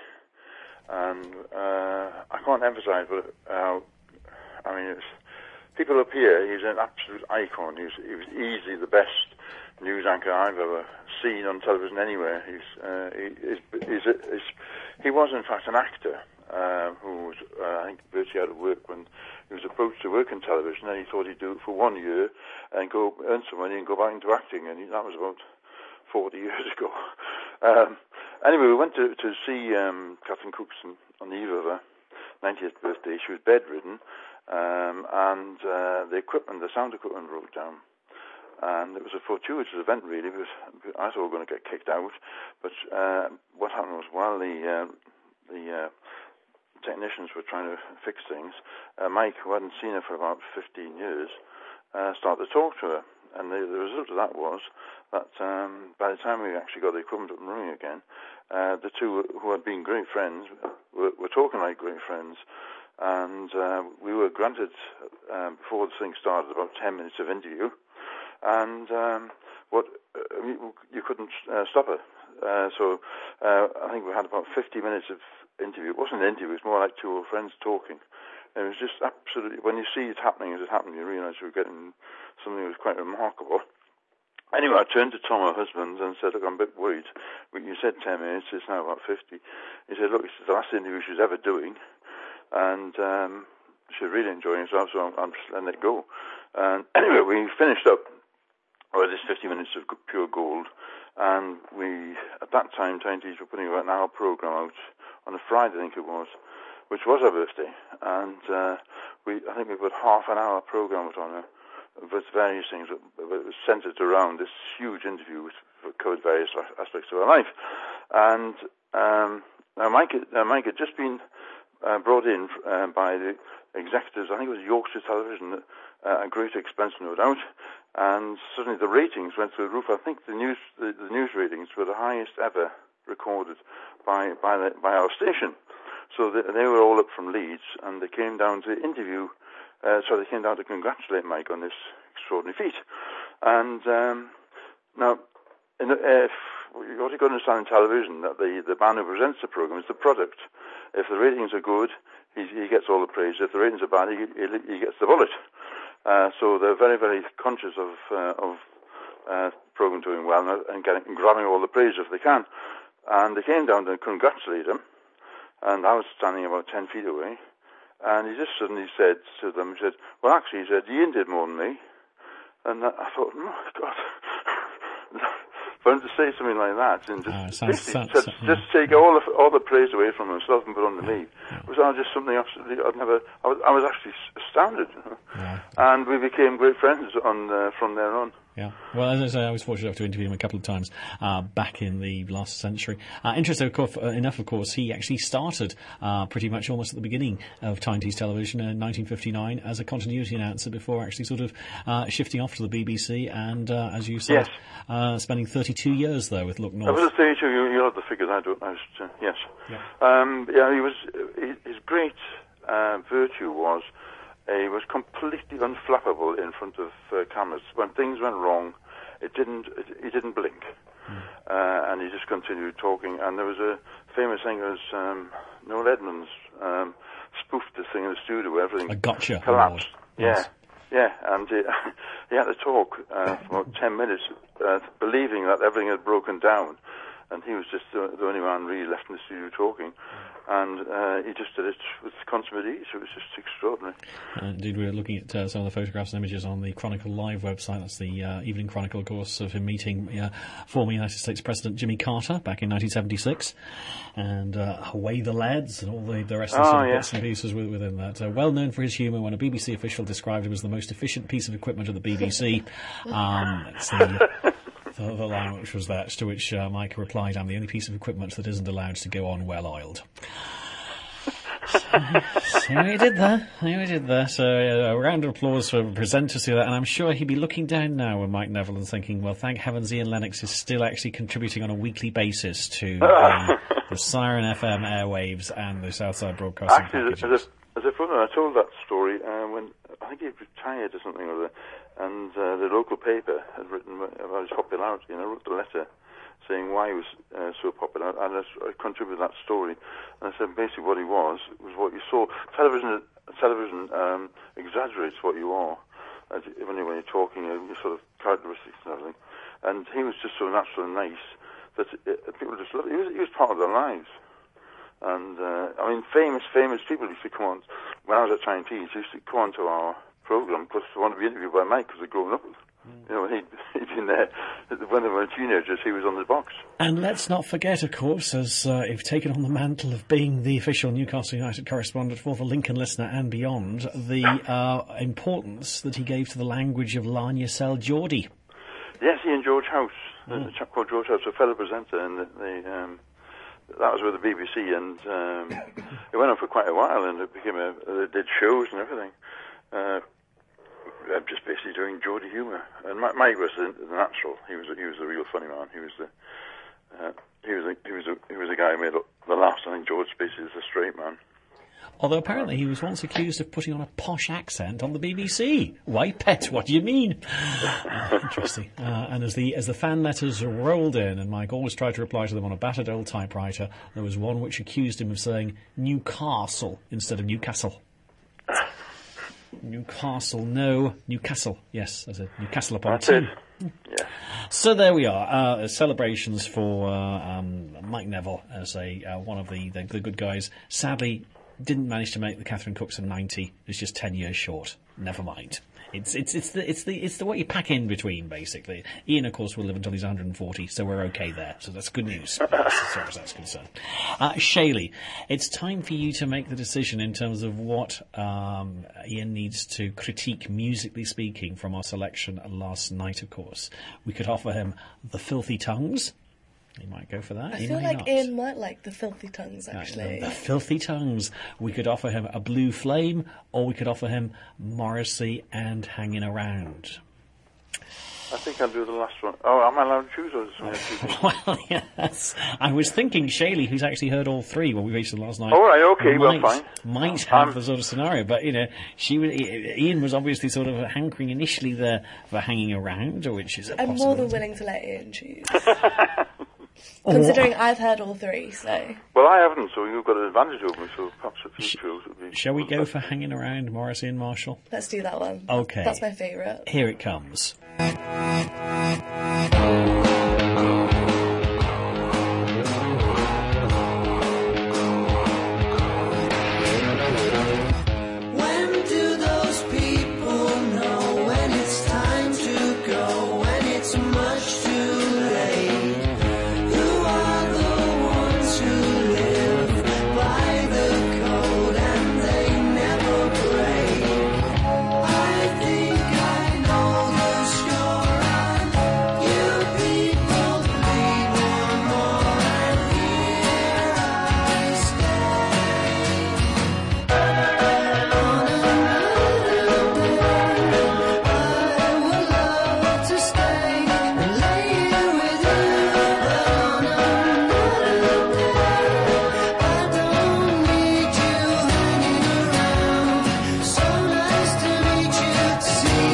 Speaker 7: And uh, I can't emphasize how, I mean, it's, people up here, he's an absolute icon. He's, he was easily the best news anchor I've ever seen on television anywhere. He's, uh, he, he's, he's, a, he's, he was, in fact, an actor uh, who was, uh, I think, virtually out of work when he was approached to work in television, and he thought he'd do it for one year and go earn some money and go back into acting, and he, that was about forty years ago. Um, anyway, we went to, to see um, Catherine Cookson on the eve of her ninetieth birthday. She was bedridden, um, and uh, the equipment, the sound equipment broke down. And it was a fortuitous event, really, because I thought we were going to get kicked out. But uh, what happened was, while the uh, the uh, technicians were trying to fix things, uh, Mike, who hadn't seen her for about fifteen years, uh, started to talk to her. And the, the result of that was that um, by the time we actually got the equipment up and running again, uh, the two who had been great friends were, were talking like great friends. And uh, we were granted, uh, before the thing started, about ten minutes of interview. And um, what uh, you, you couldn't uh, stop it. Uh, so uh, I think we had about fifty minutes of interview. It wasn't an interview, it was more like two old friends talking. And it was just absolutely, when you see it happening as it happened, you realise you were getting something that was quite remarkable. Anyway, I turned to Tom, her husband, and said, look, I'm a bit worried. You said ten minutes, it's now about fifty. He said, look, it's the last interview she's ever doing, and um, she's really enjoying herself, so I'm, I'm just letting it go. And anyway, we finished up with this fifty minutes of pure gold, and we, at that time, Tiny were putting about an hour program out on a Friday, I think it was, which was her birthday, and uh, we, I think we put half an hour program out on her with various things. It was centered around this huge interview which covered various aspects of her life. And um, now Mike, uh, Mike had just been uh, brought in uh, by the executives, I think it was Yorkshire Television, uh, at great expense, no doubt, and suddenly the ratings went through the roof. I think the news the, the news ratings were the highest ever recorded by by, the, by our station. So they, they were all up from Leeds, and they came down to interview, uh, so they came down to congratulate Mike on this extraordinary feat. And um, now, in the, if, what you've got to understand in television, that the, the man who presents the program is the product. If the ratings are good, he, he gets all the praise. If the ratings are bad, he, he, he gets the bullet. Uh, so they're very, very conscious of uh, of uh, program doing well and, getting, and grabbing all the praise if they can. And they came down to congratulate him. And I was standing about ten feet away, and he just suddenly said to them, he said, well, actually, he said, Ian did more than me. And I thought, oh, my God. For him to say something like that, and just,
Speaker 1: uh, sounds, sounds,
Speaker 7: just,
Speaker 1: sounds,
Speaker 7: just
Speaker 1: yeah.
Speaker 7: take all the all the praise away from himself and put on to me, yeah. was just something absolutely, I'd never, I was, I was actually astounded. You know? Yeah. And we became great friends on uh, from there on.
Speaker 1: Yeah, well, as I say, I was fortunate enough to interview him a couple of times uh, back in the last century. Uh, interesting of course, uh, enough, of course, he actually started uh, pretty much almost at the beginning of Tyne Tees Television in nineteen fifty-nine as a continuity announcer before actually sort of uh, shifting off to the B B C and, uh, as you said,
Speaker 7: yes.
Speaker 1: uh, spending thirty-two years there with Look North.
Speaker 7: I was thirty-two, you, you had the figures, I don't know. Uh, yes.
Speaker 1: Yeah.
Speaker 7: Um, yeah, he was, his, his great uh, virtue was uh, he was completely unflappable in front of uh, cameras. When things went wrong, It didn't. It, he didn't blink, mm. uh, and he just continued talking. And there was a famous thing as um, Noel Edmonds um, spoofed this thing in the studio where everything
Speaker 1: a gotcha
Speaker 7: collapsed.
Speaker 1: Yes.
Speaker 7: Yeah, yeah, and he, he had to talk uh, for about ten minutes, uh, believing that everything had broken down, and he was just the, the only man really left in the studio talking. And uh, he just did it with consummate ease. It was just extraordinary.
Speaker 1: Uh, indeed, we were looking at uh, some of the photographs and images on the Chronicle Live website. That's the uh, Evening Chronicle, of course, of him meeting uh, former United States President Jimmy Carter back in nineteen seventy-six. And uh, Away the Lads and all the, the rest of the
Speaker 7: oh,
Speaker 1: sort of
Speaker 7: yes.
Speaker 1: bits and pieces within that. Uh, well known for his humour when a B B C official described him as the most efficient piece of equipment at the B B C. um, that's the, the, the line which was that, to which uh, Mike replied, I'm the only piece of equipment that isn't allowed to go on well-oiled. See what he did there. See what he did there. So uh, a round of applause for presenters to that, and I'm sure he'd be looking down now with Mike Neville and thinking, well, thank heavens Ian Lennox is still actually contributing on a weekly basis to the, the Siren F M airwaves and the Southside Broadcasting
Speaker 7: Actually,
Speaker 1: packages.
Speaker 7: as a, as a funny, I told that story uh, when I think he retired or something or other, and uh, the local paper had written about his popularity, and I wrote the letter saying why he was uh, so popular, and I, I contributed that story. And I said basically what he was was what you saw. Television, television um, exaggerates what you are as you, when, you, when you're talking, uh, your sort of characteristics and everything. And he was just so natural and nice that it, people just loved it. He was, he was part of their lives. And uh, I mean, famous, famous people used to come on. When I was at China Teas, used to come on to our program because they wanted to be interviewed by Mike because they'd grown up with. You know, he'd, he'd been there when they were teenagers. He was on the box.
Speaker 1: And let's not forget, of course, as uh, you've taken on the mantle of being the official Newcastle United correspondent for the Lincoln Listener and beyond, the uh, importance that he gave to the language of Lanya Sel Geordie.
Speaker 7: Yes, he and George House,
Speaker 1: Mm.
Speaker 7: a chap called George House, a fellow presenter, and they, um, that was with the B B C, and um, it went on for quite a while, and it became a, they did shows and everything. Uh, I'm just basically doing Geordie humour, and Mike was the, the natural. He was he was the real funny man. He was the uh, he was a, he was a, he was a guy who made the laughs. I think George basically is a straight man.
Speaker 1: Although apparently he was once accused of putting on a posh accent on the B B C. Why, pet? What do you mean? uh, interesting. Uh, and as the as the fan letters rolled in, and Mike always tried to reply to them on a battered old typewriter, there was one which accused him of saying Newcastle instead of Newcastle. Newcastle, no, Newcastle. Yes, as a Newcastle upon
Speaker 7: That's
Speaker 1: Tyne.
Speaker 7: it. Yeah.
Speaker 1: So there we are. Uh, celebrations for uh, um, Mike Neville as a uh, one of the, the the good guys. Sadly, didn't manage to make the Catherine Cookson ninety. It's just ten years short. Never mind. It's it's it's the it's the it's the what you pack in between, basically. Ian, of course, will live until he's one hundred forty, so we're okay there. So that's good news, as far as that's concerned. Uh, Shaylee, it's time for you to make the decision in terms of what um, Ian needs to critique, musically speaking, from our selection last night. Of course, we could offer him The Filthy Tongues. He might go for that.
Speaker 4: I
Speaker 1: he
Speaker 4: feel
Speaker 1: may
Speaker 4: like
Speaker 1: not.
Speaker 4: Ian might like the Filthy Tongues,
Speaker 1: Right,
Speaker 4: actually.
Speaker 1: the, the Filthy Tongues. We could offer him a Blue Flame, or we could offer him Morrissey and Hanging Around.
Speaker 7: I think I'll do the last one. Oh, am I allowed to choose? Or something?
Speaker 1: Well, yes. I was thinking Shaylee, who's actually heard all three when we reached them last night.
Speaker 7: All right, okay, well,
Speaker 1: might,
Speaker 7: fine.
Speaker 1: Might have
Speaker 7: Um,
Speaker 1: the sort of scenario, but you know, she was, Ian was obviously sort of hankering initially there for Hanging Around, which is a
Speaker 4: I'm more than
Speaker 1: possibility.
Speaker 4: willing to let Ian choose. Considering I've heard all three, so...
Speaker 7: Well, I haven't, so you've got an advantage over me, so perhaps if you
Speaker 1: Sh-
Speaker 7: chose, it would be...
Speaker 1: Shall we go for Hanging Around, Morrissey and Marshall?
Speaker 4: Let's do that one.
Speaker 1: Okay.
Speaker 4: That's my favourite.
Speaker 1: Here it comes.
Speaker 5: When do those people know when it's time to go, when it's much too late? Who are the ones who live by the code and they never break? I think I know the score and you people bleed one more and here I stay. To stay and lay here with you, but on another day, I don't need you hanging around. So nice to meet you, to see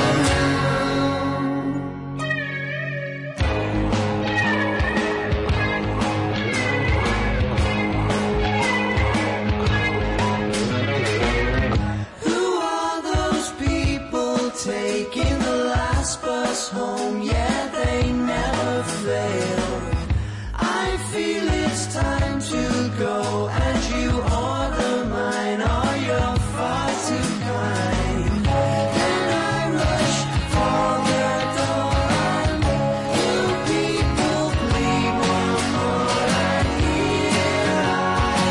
Speaker 5: you around. Who are those people taking the last bus home? Yeah, they never fail. I feel it's time to go, and you order mine, or you're far too kind. Then I rush for the door, and you people bleed one more, and here I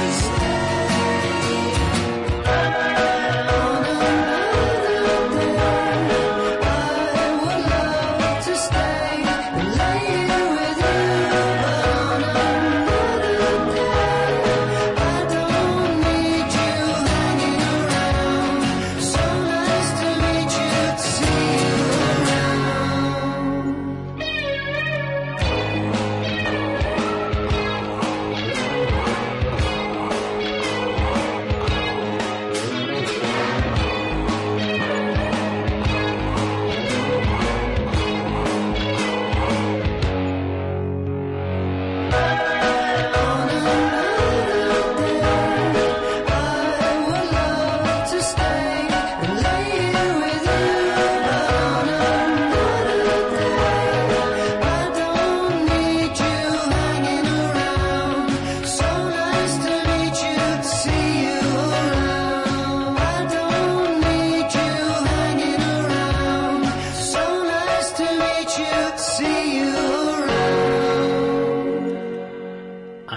Speaker 5: stay. On another day, I would love to stay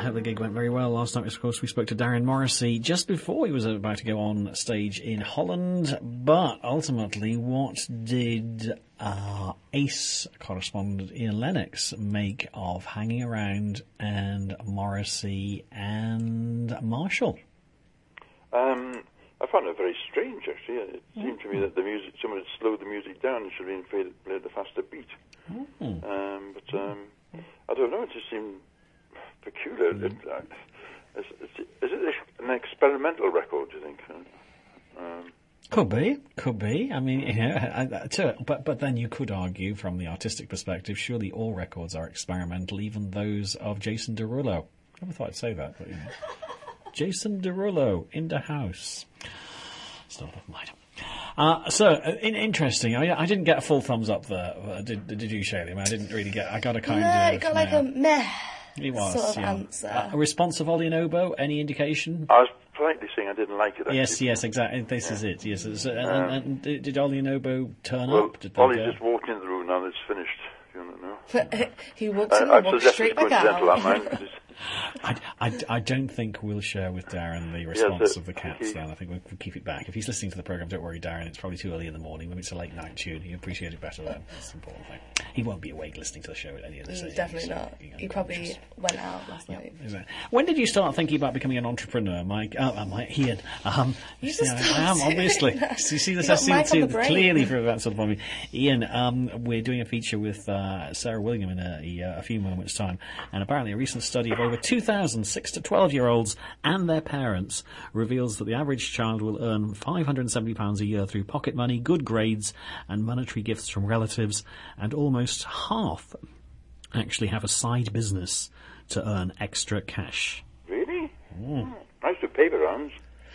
Speaker 1: hope the gig went very well. Last night, of course, we spoke to Darren Morrissey just before he was about to go on stage in Holland. But ultimately, what did our ace correspondent Ian Lennox make of Hanging Around and Morrissey and Marshall?
Speaker 7: Um, I found it very strange, actually. It seemed to me that the music, someone had slowed the music down and should have been played, played a faster beat. Mm. Um, but um, I don't know, it just seemed peculiar. Mm. It, uh, is, is, is it an experimental record, do you think? Um,
Speaker 1: Could be, could be. I mean, you know, I, I, to, but but then you could argue from the artistic perspective, surely all records are experimental, even those of Jason Derulo. I never thought I'd say that, but you know. Jason Derulo in the house. Still, never mind. Uh, so, uh, in, interesting. I, I didn't get a full thumbs up there. Uh, did, did you, Shaylee? I, mean, I didn't really get. I got a kind
Speaker 4: no,
Speaker 1: of.
Speaker 4: it got like
Speaker 1: yeah.
Speaker 4: a meh
Speaker 1: It was,
Speaker 4: sort of
Speaker 1: yeah.
Speaker 4: answer.
Speaker 1: Uh, a response of Ollie Nobo? Any indication?
Speaker 7: I was politely saying I didn't like it. Actually.
Speaker 1: Yes, yes, exactly. This yeah. is it. Yes, so, and,
Speaker 7: um,
Speaker 1: and, and did, did Ollie Nobo turn
Speaker 7: well,
Speaker 1: up? Did they
Speaker 7: Ollie
Speaker 1: go?
Speaker 7: just walked into the room now. It's finished. If you want to know.
Speaker 4: He walks in
Speaker 7: uh,
Speaker 4: and walks straight back out.
Speaker 1: I, I, I don't think we'll share with Darren the response
Speaker 7: yes,
Speaker 1: of the cats
Speaker 7: he,
Speaker 1: then. I think we'll, we'll keep it back. If he's listening to the programme, don't worry, Darren. It's probably too early in the morning. Maybe it's a late night tune. He'll appreciate it better then. That's the important thing. He won't be awake listening to the show at any of this.
Speaker 4: Mm, definitely so, not. You know, he probably just went out last
Speaker 1: yeah,
Speaker 4: night.
Speaker 1: Exactly. When did you start thinking about becoming an entrepreneur, Mike? Oh, uh, Mike, Ian. Um,
Speaker 4: you
Speaker 1: just
Speaker 4: just
Speaker 1: I am, obviously. So you see this?
Speaker 4: You
Speaker 1: I see,
Speaker 4: Mike
Speaker 1: see
Speaker 4: on the brain.
Speaker 1: clearly from that sort of point. Ian, um, we're doing a feature with uh, Sarah William in a, a few moments' time, and apparently a recent study of over two thousand six to twelve-year-olds and their parents reveals that the average child will earn five hundred seventy pounds a year through pocket money, good grades, and monetary gifts from relatives, and almost half actually have a side business to earn extra cash.
Speaker 7: Really? Mm. Nice to paper rounds.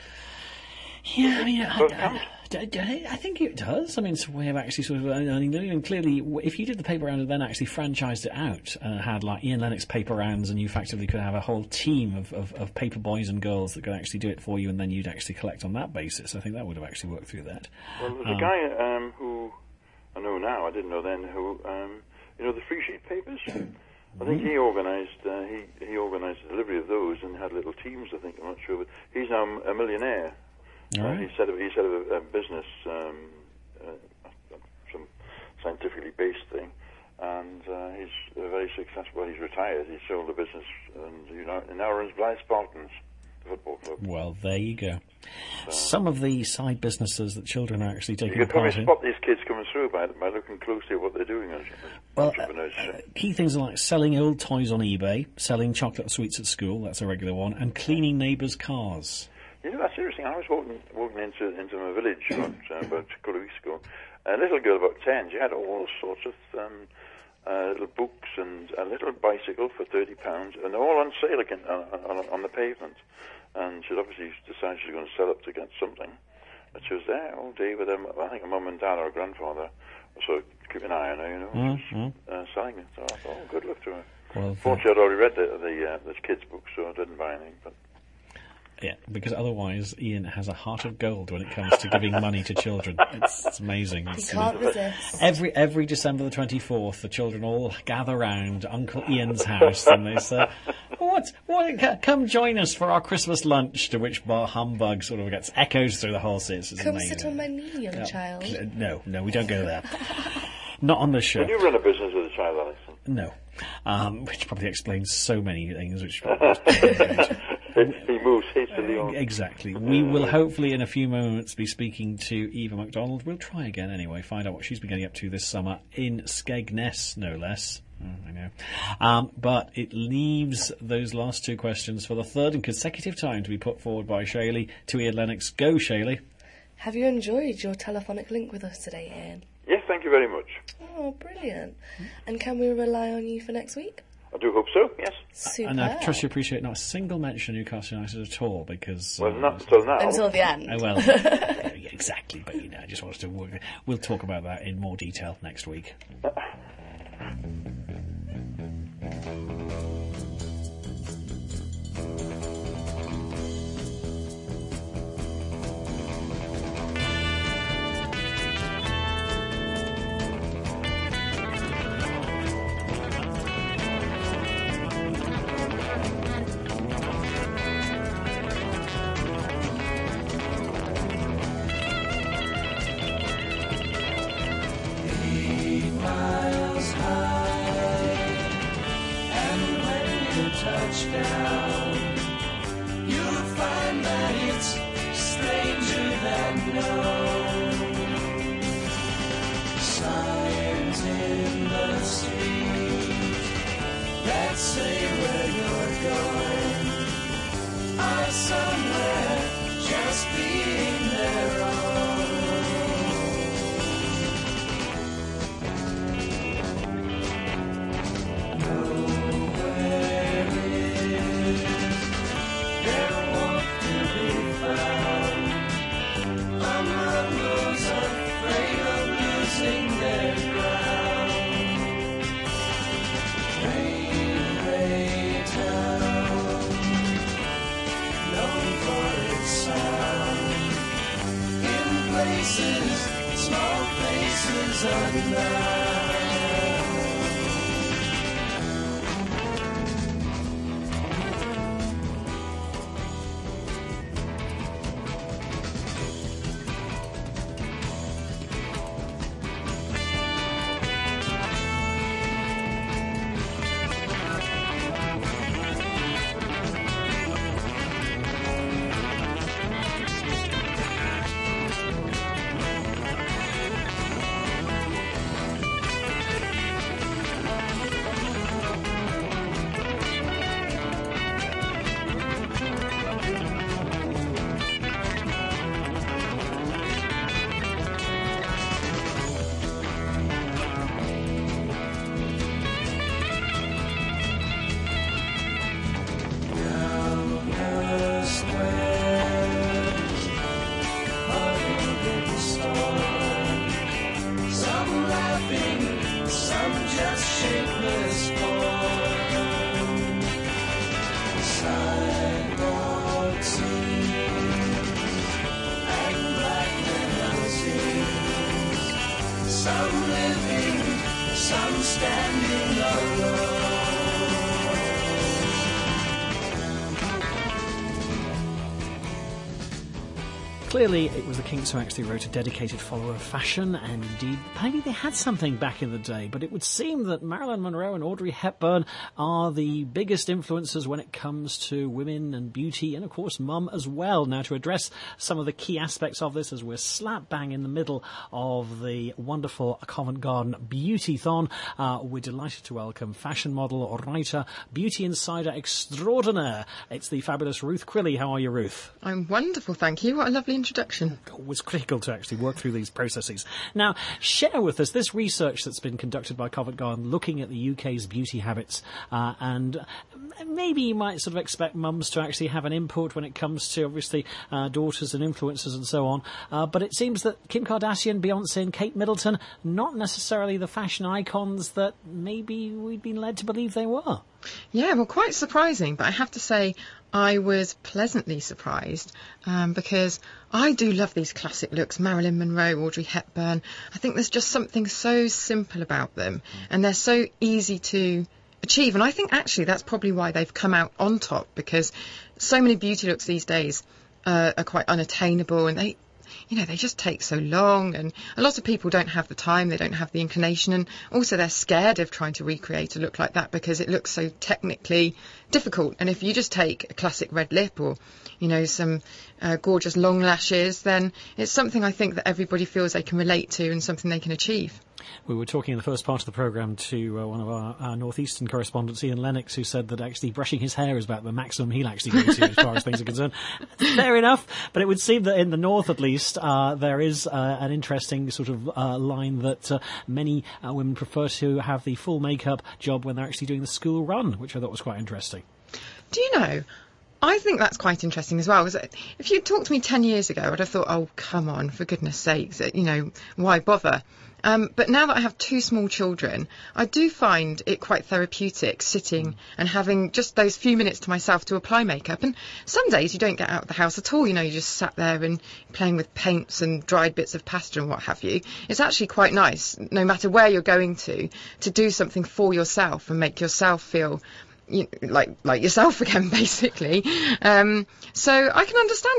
Speaker 1: Yeah, I mean, I, I, I, I think it does. I mean, it's a way of actually sort of earning living. And clearly, if you did the paper round and then actually franchised it out and had like Ian Lennox paper rounds, and you effectively could have a whole team of, of, of paper boys and girls that could actually do it for you, and then you'd actually collect on that basis. I think that would have actually worked through that.
Speaker 7: Well, there's
Speaker 1: um,
Speaker 7: a guy um, who I know now, I didn't know then, who um, you know the free sheet papers. I think he organised uh, he he organised the delivery of those and had little teams. I think I'm not sure, but he's now a millionaire.
Speaker 1: All right.
Speaker 7: Uh, he set up he set up a, a business, um, uh, some scientifically based thing, and uh, he's uh, very successful. He's retired. He sold the business, and you know, now runs Blythe Spartans, the football club.
Speaker 1: Well, there you go.
Speaker 7: So,
Speaker 1: Some of the side businesses that children are actually taking
Speaker 7: you can probably
Speaker 1: part in.
Speaker 7: spot these kids coming through by by looking closely at what they're doing. As
Speaker 1: Well,
Speaker 7: entrepreneurs.
Speaker 1: uh, key things are like selling old toys on eBay, selling chocolate sweets at school, that's a regular one, and cleaning neighbours' cars.
Speaker 7: You know, that's interesting. I was walking walking into into my village about, uh, about a couple of weeks ago. A little girl about ten, she had all sorts of um, uh, little books and a little bicycle for thirty pounds, and they're all on sale again on, on, on the pavement. And she'd obviously decided she was going to sell up to get something. But she was there all day with her, I think her mum and dad or her grandfather. So keep an eye on her, you know,
Speaker 1: Mm-hmm.
Speaker 7: just, uh, selling it. So I thought, oh, good luck to her.
Speaker 1: Well,
Speaker 7: Fortunately, I'd already read the the, uh, the kids' book, so I didn't buy anything. But
Speaker 1: yeah, because otherwise Ian has a heart of gold when it comes to giving money to children. It's, it's amazing.
Speaker 4: He
Speaker 1: It's,
Speaker 4: can't resist.
Speaker 1: Every every December the twenty-fourth, the children all gather round Uncle Ian's house and they say, "What? What? c- Come join us for our Christmas lunch." To which bar humbug sort of gets echoes through the whole city. It's
Speaker 4: Come
Speaker 1: amazing.
Speaker 4: sit on my knee, young
Speaker 1: No,
Speaker 4: child.
Speaker 1: pl- No, no, we don't go there. Not on the show.
Speaker 7: Would you run a business with a child, Alison?
Speaker 1: No, um, which probably explains so many things. Which
Speaker 7: He moves hastily on.
Speaker 1: Exactly. We will hopefully in a few moments be speaking to Eva MacDonald. We'll try again anyway, find out what she's been getting up to this summer in Skegness, no less. Oh, I know. Um, but it leaves those last two questions for the third and consecutive time to be put forward by Shaylee to Ian Lennox. Go, Shaylee.
Speaker 4: Have you enjoyed your telephonic link with us today, Ian?
Speaker 7: Yes, thank you very much.
Speaker 4: Oh, brilliant. And can we rely on you for next week?
Speaker 7: I do hope so, yes.
Speaker 4: Super.
Speaker 1: And I trust you appreciate not a single mention of Newcastle United at all, because...
Speaker 7: Well,
Speaker 1: uh,
Speaker 7: not until now.
Speaker 4: Until the end.
Speaker 1: Oh, well, yeah, exactly. But, you know, I just want us to work. We'll talk about that in more detail next week.
Speaker 5: touchdown, you'll find that it's stranger than known. Signs in the street that say where you're going are somewhere just being their own. Nowhere is there warmth to be found among those afraid of losing their ground. Railway town, known for its sound, in places, small places unknown. Some living, some standing alone.
Speaker 1: Clearly, it was the Kinks who actually wrote a dedicated follower of fashion, and indeed, maybe they had something back in the day, but it would seem that Marilyn Monroe and Audrey Hepburn are the biggest influences when it comes to women and beauty, and of course, mum as well. Now, to address some of the key aspects of this, as we're slap bang in the middle of the wonderful Covent Garden Beauty-thon, uh, we're delighted to welcome fashion model, writer, beauty insider extraordinaire. It's the fabulous Ruth Crilly. How are you, Ruth?
Speaker 8: I'm wonderful, thank you. What a lovely introduction.
Speaker 1: Always critical to actually work through these processes. Now, share with us this research that's been conducted by Covent Garden looking at the U K's beauty habits, uh, and maybe you might sort of expect mums to actually have an input when it comes to, obviously, uh, daughters and influencers and so on, uh, but it seems that Kim Kardashian, Beyonce and Kate Middleton, not necessarily the fashion icons that maybe we'd been led to believe they were.
Speaker 8: Yeah, well, quite surprising, but I have to say I was pleasantly surprised um, because I do love these classic looks, Marilyn Monroe, Audrey Hepburn. I think there's just something so simple about them, and they're so easy to achieve, and I think actually that's probably why they've come out on top, because so many beauty looks these days uh, are quite unattainable, and they you know, they just take so long, and a lot of people don't have the time, they don't have the inclination, and also they're scared of trying to recreate a look like that because it looks so technically difficult. And if you just take a classic red lip or, you know, some uh, gorgeous long lashes, then it's something I think that everybody feels they can relate to and something they can achieve.
Speaker 1: We were talking in the first part of the programme to uh, one of our, our northeastern correspondents, Ian Lennox, who said that actually brushing his hair is about the maximum he'll actually go to as far as things are concerned. Fair enough, but it would seem that in the north at least uh, there is uh, an interesting sort of uh, line that uh, many uh, women prefer to have the full makeup job when they're actually doing the school run, which I thought was quite interesting.
Speaker 8: Do you know, I think that's quite interesting as well. Because if you'd talked to me ten years ago, I'd have thought, oh, come on, for goodness sakes, you know, why bother? Um, but now that I have two small children, I do find it quite therapeutic sitting mm. and having just those few minutes to myself to apply makeup. And some days you don't get out of the house at all. You know, you just sat there and playing with paints and dried bits of pasta and what have you. It's actually quite nice, no matter where you're going to, to do something for yourself and make yourself feel You, like like yourself again, basically. Um, so I can understand it.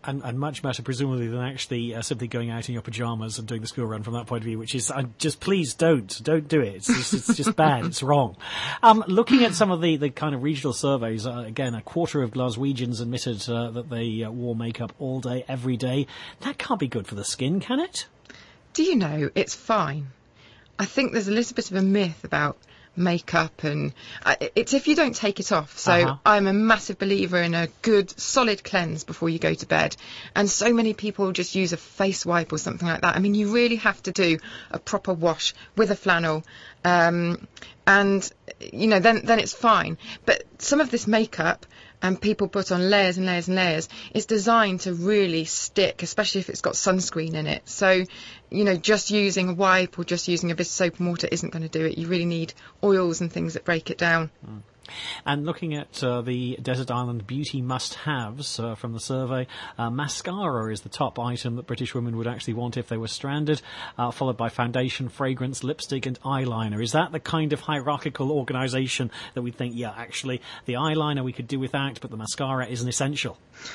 Speaker 1: And, and much better, presumably, than actually uh, simply going out in your pyjamas and doing the school run from that point of view, which is, uh, just please don't, don't do it. It's just, it's just bad. It's wrong. Um, looking at some of the, the kind of regional surveys, uh, again, a quarter of Glaswegians admitted uh, that they uh, wore makeup all day, every day. That can't be good for the skin, can it?
Speaker 8: Do you know, it's fine. I think there's a little bit of a myth about makeup, and uh, it's if you don't take it off. So
Speaker 1: Uh-huh.
Speaker 8: I'm a massive believer in a good solid cleanse before you go to bed, and so many people just use a face wipe or something like that. I mean, you really have to do a proper wash with a flannel, um, and you know, then then it's fine. But some of this makeup, and people put on layers and layers and layers, it's designed to really stick, especially if it's got sunscreen in it. So, you know, just using a wipe or just using a bit of soap and water isn't going to do it. You really need oils and things that break it down.
Speaker 1: Mm. And looking at uh, the Desert Island beauty must-haves uh, from the survey, uh, mascara is the top item that British women would actually want if they were stranded, uh, followed by foundation, fragrance, lipstick and eyeliner. Is that the kind of hierarchical organisation that we think, yeah, actually, the eyeliner we could do without, but the mascara is an essential?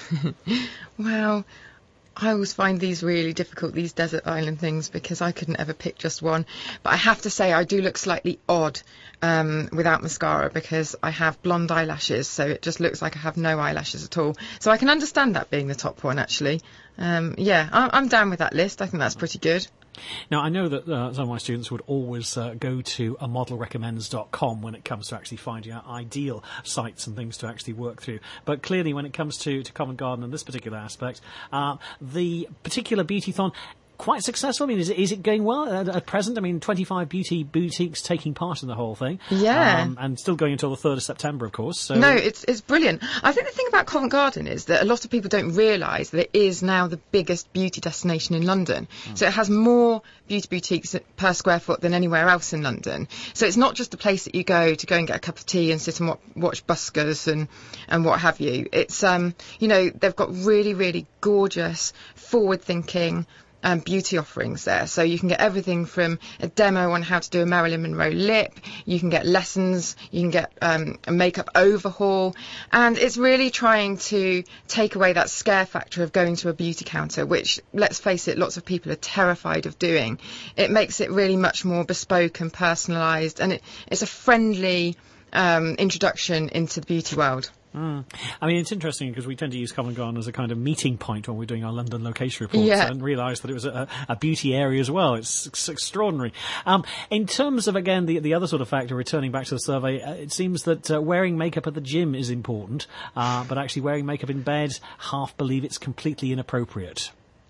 Speaker 8: Well, I always find these really difficult, these desert island things, because I couldn't ever pick just one. But I have to say I do look slightly odd um, without mascara, because I have blonde eyelashes, so it just looks like I have no eyelashes at all. So I can understand that being the top one, actually. Um, yeah, I'm, I'm down with that list. I think that's pretty good.
Speaker 1: Now, I know that uh, some of my students would always uh, go to a model recommends dot com when it comes to actually finding out ideal sites and things to actually work through. But clearly, when it comes to, to Covent Garden and this particular aspect, uh, the particular Beautython, quite successful. I mean, is it, is it going well at, at present? I mean, twenty-five beauty boutiques taking part in the whole thing.
Speaker 8: Yeah.
Speaker 1: Um, and still going until the third of September, of course. So.
Speaker 8: No, it's it's brilliant. I think the thing about Covent Garden is that a lot of people don't realise that it is now the biggest beauty destination in London. Mm. So it has more beauty boutiques per square foot than anywhere else in London. So it's not just a place that you go to go and get a cup of tea and sit and watch, watch buskers and, and what have you. It's, um, you know, they've got really, really gorgeous, forward-thinking, Um, beauty offerings there. So you can get everything from a demo on how to do a Marilyn Monroe lip, you can get lessons, you can get um, a makeup overhaul, and it's really trying to take away that scare factor of going to a beauty counter, which, let's face it, lots of people are terrified of doing. It makes it really much more bespoke and personalised, and it, it's a friendly um, introduction into the beauty world.
Speaker 1: Mm. I mean, it's interesting because we tend to use Covent Garden as a kind of meeting point when we're doing our London location reports,
Speaker 8: yeah.
Speaker 1: and realise that it was a, a beauty area as well. It's, it's extraordinary. Um, in terms of, again, the, the other sort of factor, returning back to the survey, uh, it seems that uh, wearing makeup at the gym is important, uh, but actually wearing makeup in bed, half believe it's completely inappropriate.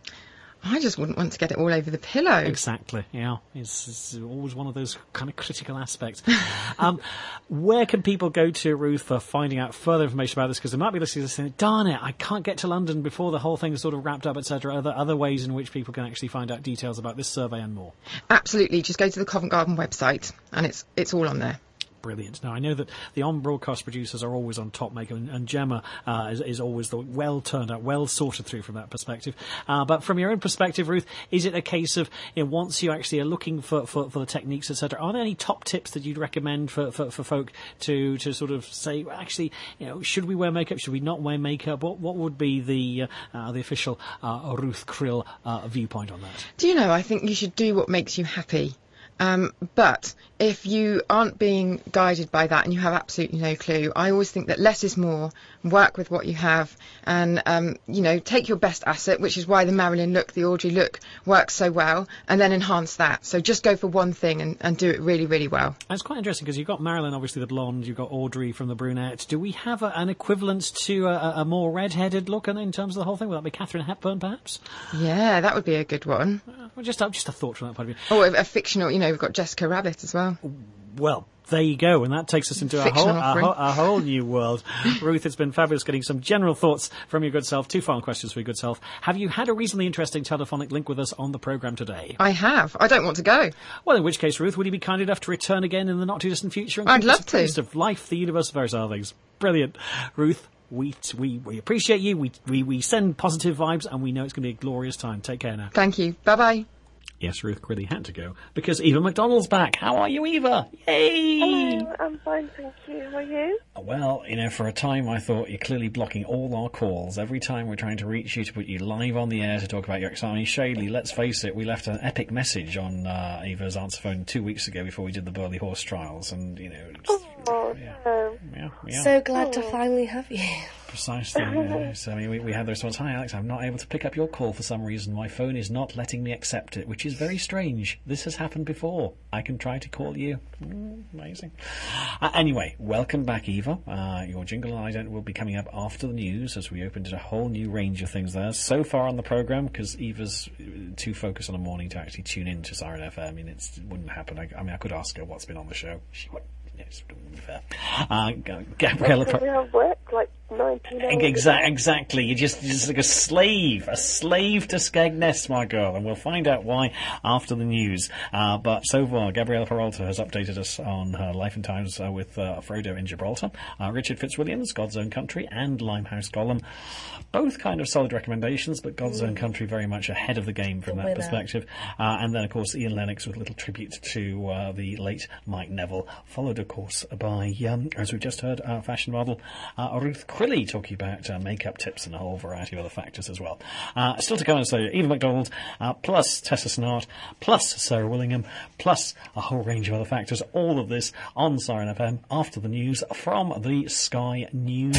Speaker 8: I just wouldn't want to get it all over the pillow.
Speaker 1: Exactly, yeah. It's, it's always one of those kind of critical aspects. um, where can people go to, Ruth, for finding out further information about this? Because they might be listening to this and saying, darn it, I can't get to London before the whole thing is sort of wrapped up, et cetera. Other, other ways in which people can actually find out details about this survey and more?
Speaker 8: Absolutely. Just go to the Covent Garden website, and it's it's all on there.
Speaker 1: Brilliant. Now, I know that the on-broadcast producers are always on top makeup, and, and Gemma uh, is, is always the well turned out, well sorted through from that perspective. Uh, but from your own perspective, Ruth, is it a case of, you know, once you actually are looking for, for, for the techniques, et cetera, are there any top tips that you'd recommend for, for, for folk to, to sort of say, well, actually, you know, should we wear makeup? Should we not wear makeup? What what would be the uh, uh, the official uh, Ruth Krill uh, viewpoint on that?
Speaker 8: Do you know, I think you should do what makes you happy. Um, but if you aren't being guided by that and you have absolutely no clue, I always think that less is more. Work with what you have, and um, you know, take your best asset, which is why the Marilyn look, the Audrey look works so well, and then enhance that. So just go for one thing and, and do it really, really well.
Speaker 1: It's quite interesting because you've got Marilyn, obviously the blonde, you've got Audrey from the brunette. Do we have a, an equivalent to a, a more red-headed look in, in terms of the whole thing? Would that be Catherine Hepburn, perhaps?
Speaker 8: Yeah, that would be a good one.
Speaker 1: Uh, well, just, uh, just a thought from that point of view.
Speaker 8: Or a, a fictional, you know, we've got Jessica Rabbit as well.
Speaker 1: Well, there you go, and that takes us into a whole, a, whole, a whole new world. Ruth, it's been fabulous getting some general thoughts from your good self. Two final questions for your good self. Have you had a reasonably interesting telephonic link with us on the programme today?
Speaker 8: I have. I don't want to go.
Speaker 1: Well, in which case, Ruth, would you be kind enough to return again in the not-too-distant future? And
Speaker 8: I'd
Speaker 1: keep us
Speaker 8: love to.
Speaker 1: apprised of life, the universe, various other things. Brilliant. Ruth, we, we, we appreciate you. We, we, we send positive vibes, and we know it's going to be a glorious time. Take care now.
Speaker 8: Thank you. Bye-bye.
Speaker 1: Yes, Ruth Quilly had to go because Eva McDonald's back. How are you, Eva? Yay!
Speaker 9: Hello, I'm fine, thank you. How are you?
Speaker 1: Well, you know, for a time I thought you're clearly blocking all our calls. Every time we're trying to reach you to put you live on the air to talk about your exciting Shaylee, let's face it, we left an epic message on uh, Eva's answer phone two weeks ago before we did the Burley Horse trials, and, you know... Just,
Speaker 9: Oh,
Speaker 1: yeah,
Speaker 9: no.
Speaker 1: yeah, yeah.
Speaker 4: So glad to finally have you.
Speaker 1: Precisely. Yeah. So I mean, we, we had the response, "Hi Alex, I'm not able to pick up your call for some reason. My phone is not letting me accept it," which is very strange. This has happened before. I can try to call you. Mm, amazing. Uh, anyway, welcome back, Eva. Uh, your jingle and ident will be coming up after the news as we opened a whole new range of things there. So far on the programme, because Eva's too focused on a morning to actually tune in to Siren F M, I mean, it's, it wouldn't happen. I, I mean, I could ask her what's been on the show. She wouldn't. Yes, it wouldn't be fair. Uh, Gabriella...
Speaker 9: Because we have work like nineteen hours.
Speaker 1: Exa- exactly. You're just, you're just like a slave, a slave to Skegness, my girl, and we'll find out why after the news. Uh, but so far, Gabriella Peralta has updated us on her life and times uh, with uh, Frodo in Gibraltar, uh, Richard Fitzwilliams, God's Own Country, and Limehouse Golem. Both kind of solid recommendations, but God's Own Country very much ahead of the game from
Speaker 4: The
Speaker 1: that
Speaker 4: winner.
Speaker 1: perspective. Uh, and then, of course, Ian Lennox with a little tribute to uh, the late Mike Neville, followed, of course, by, um, as we just heard, uh, fashion model uh, Ruth Quilly talking about uh, makeup tips and a whole variety of other factors as well. Uh, still to come, so Eva McDonald, uh, plus Tessa Snart, plus Sarah Willingham, plus a whole range of other factors. All of this on Siren F M after the news from the Sky News.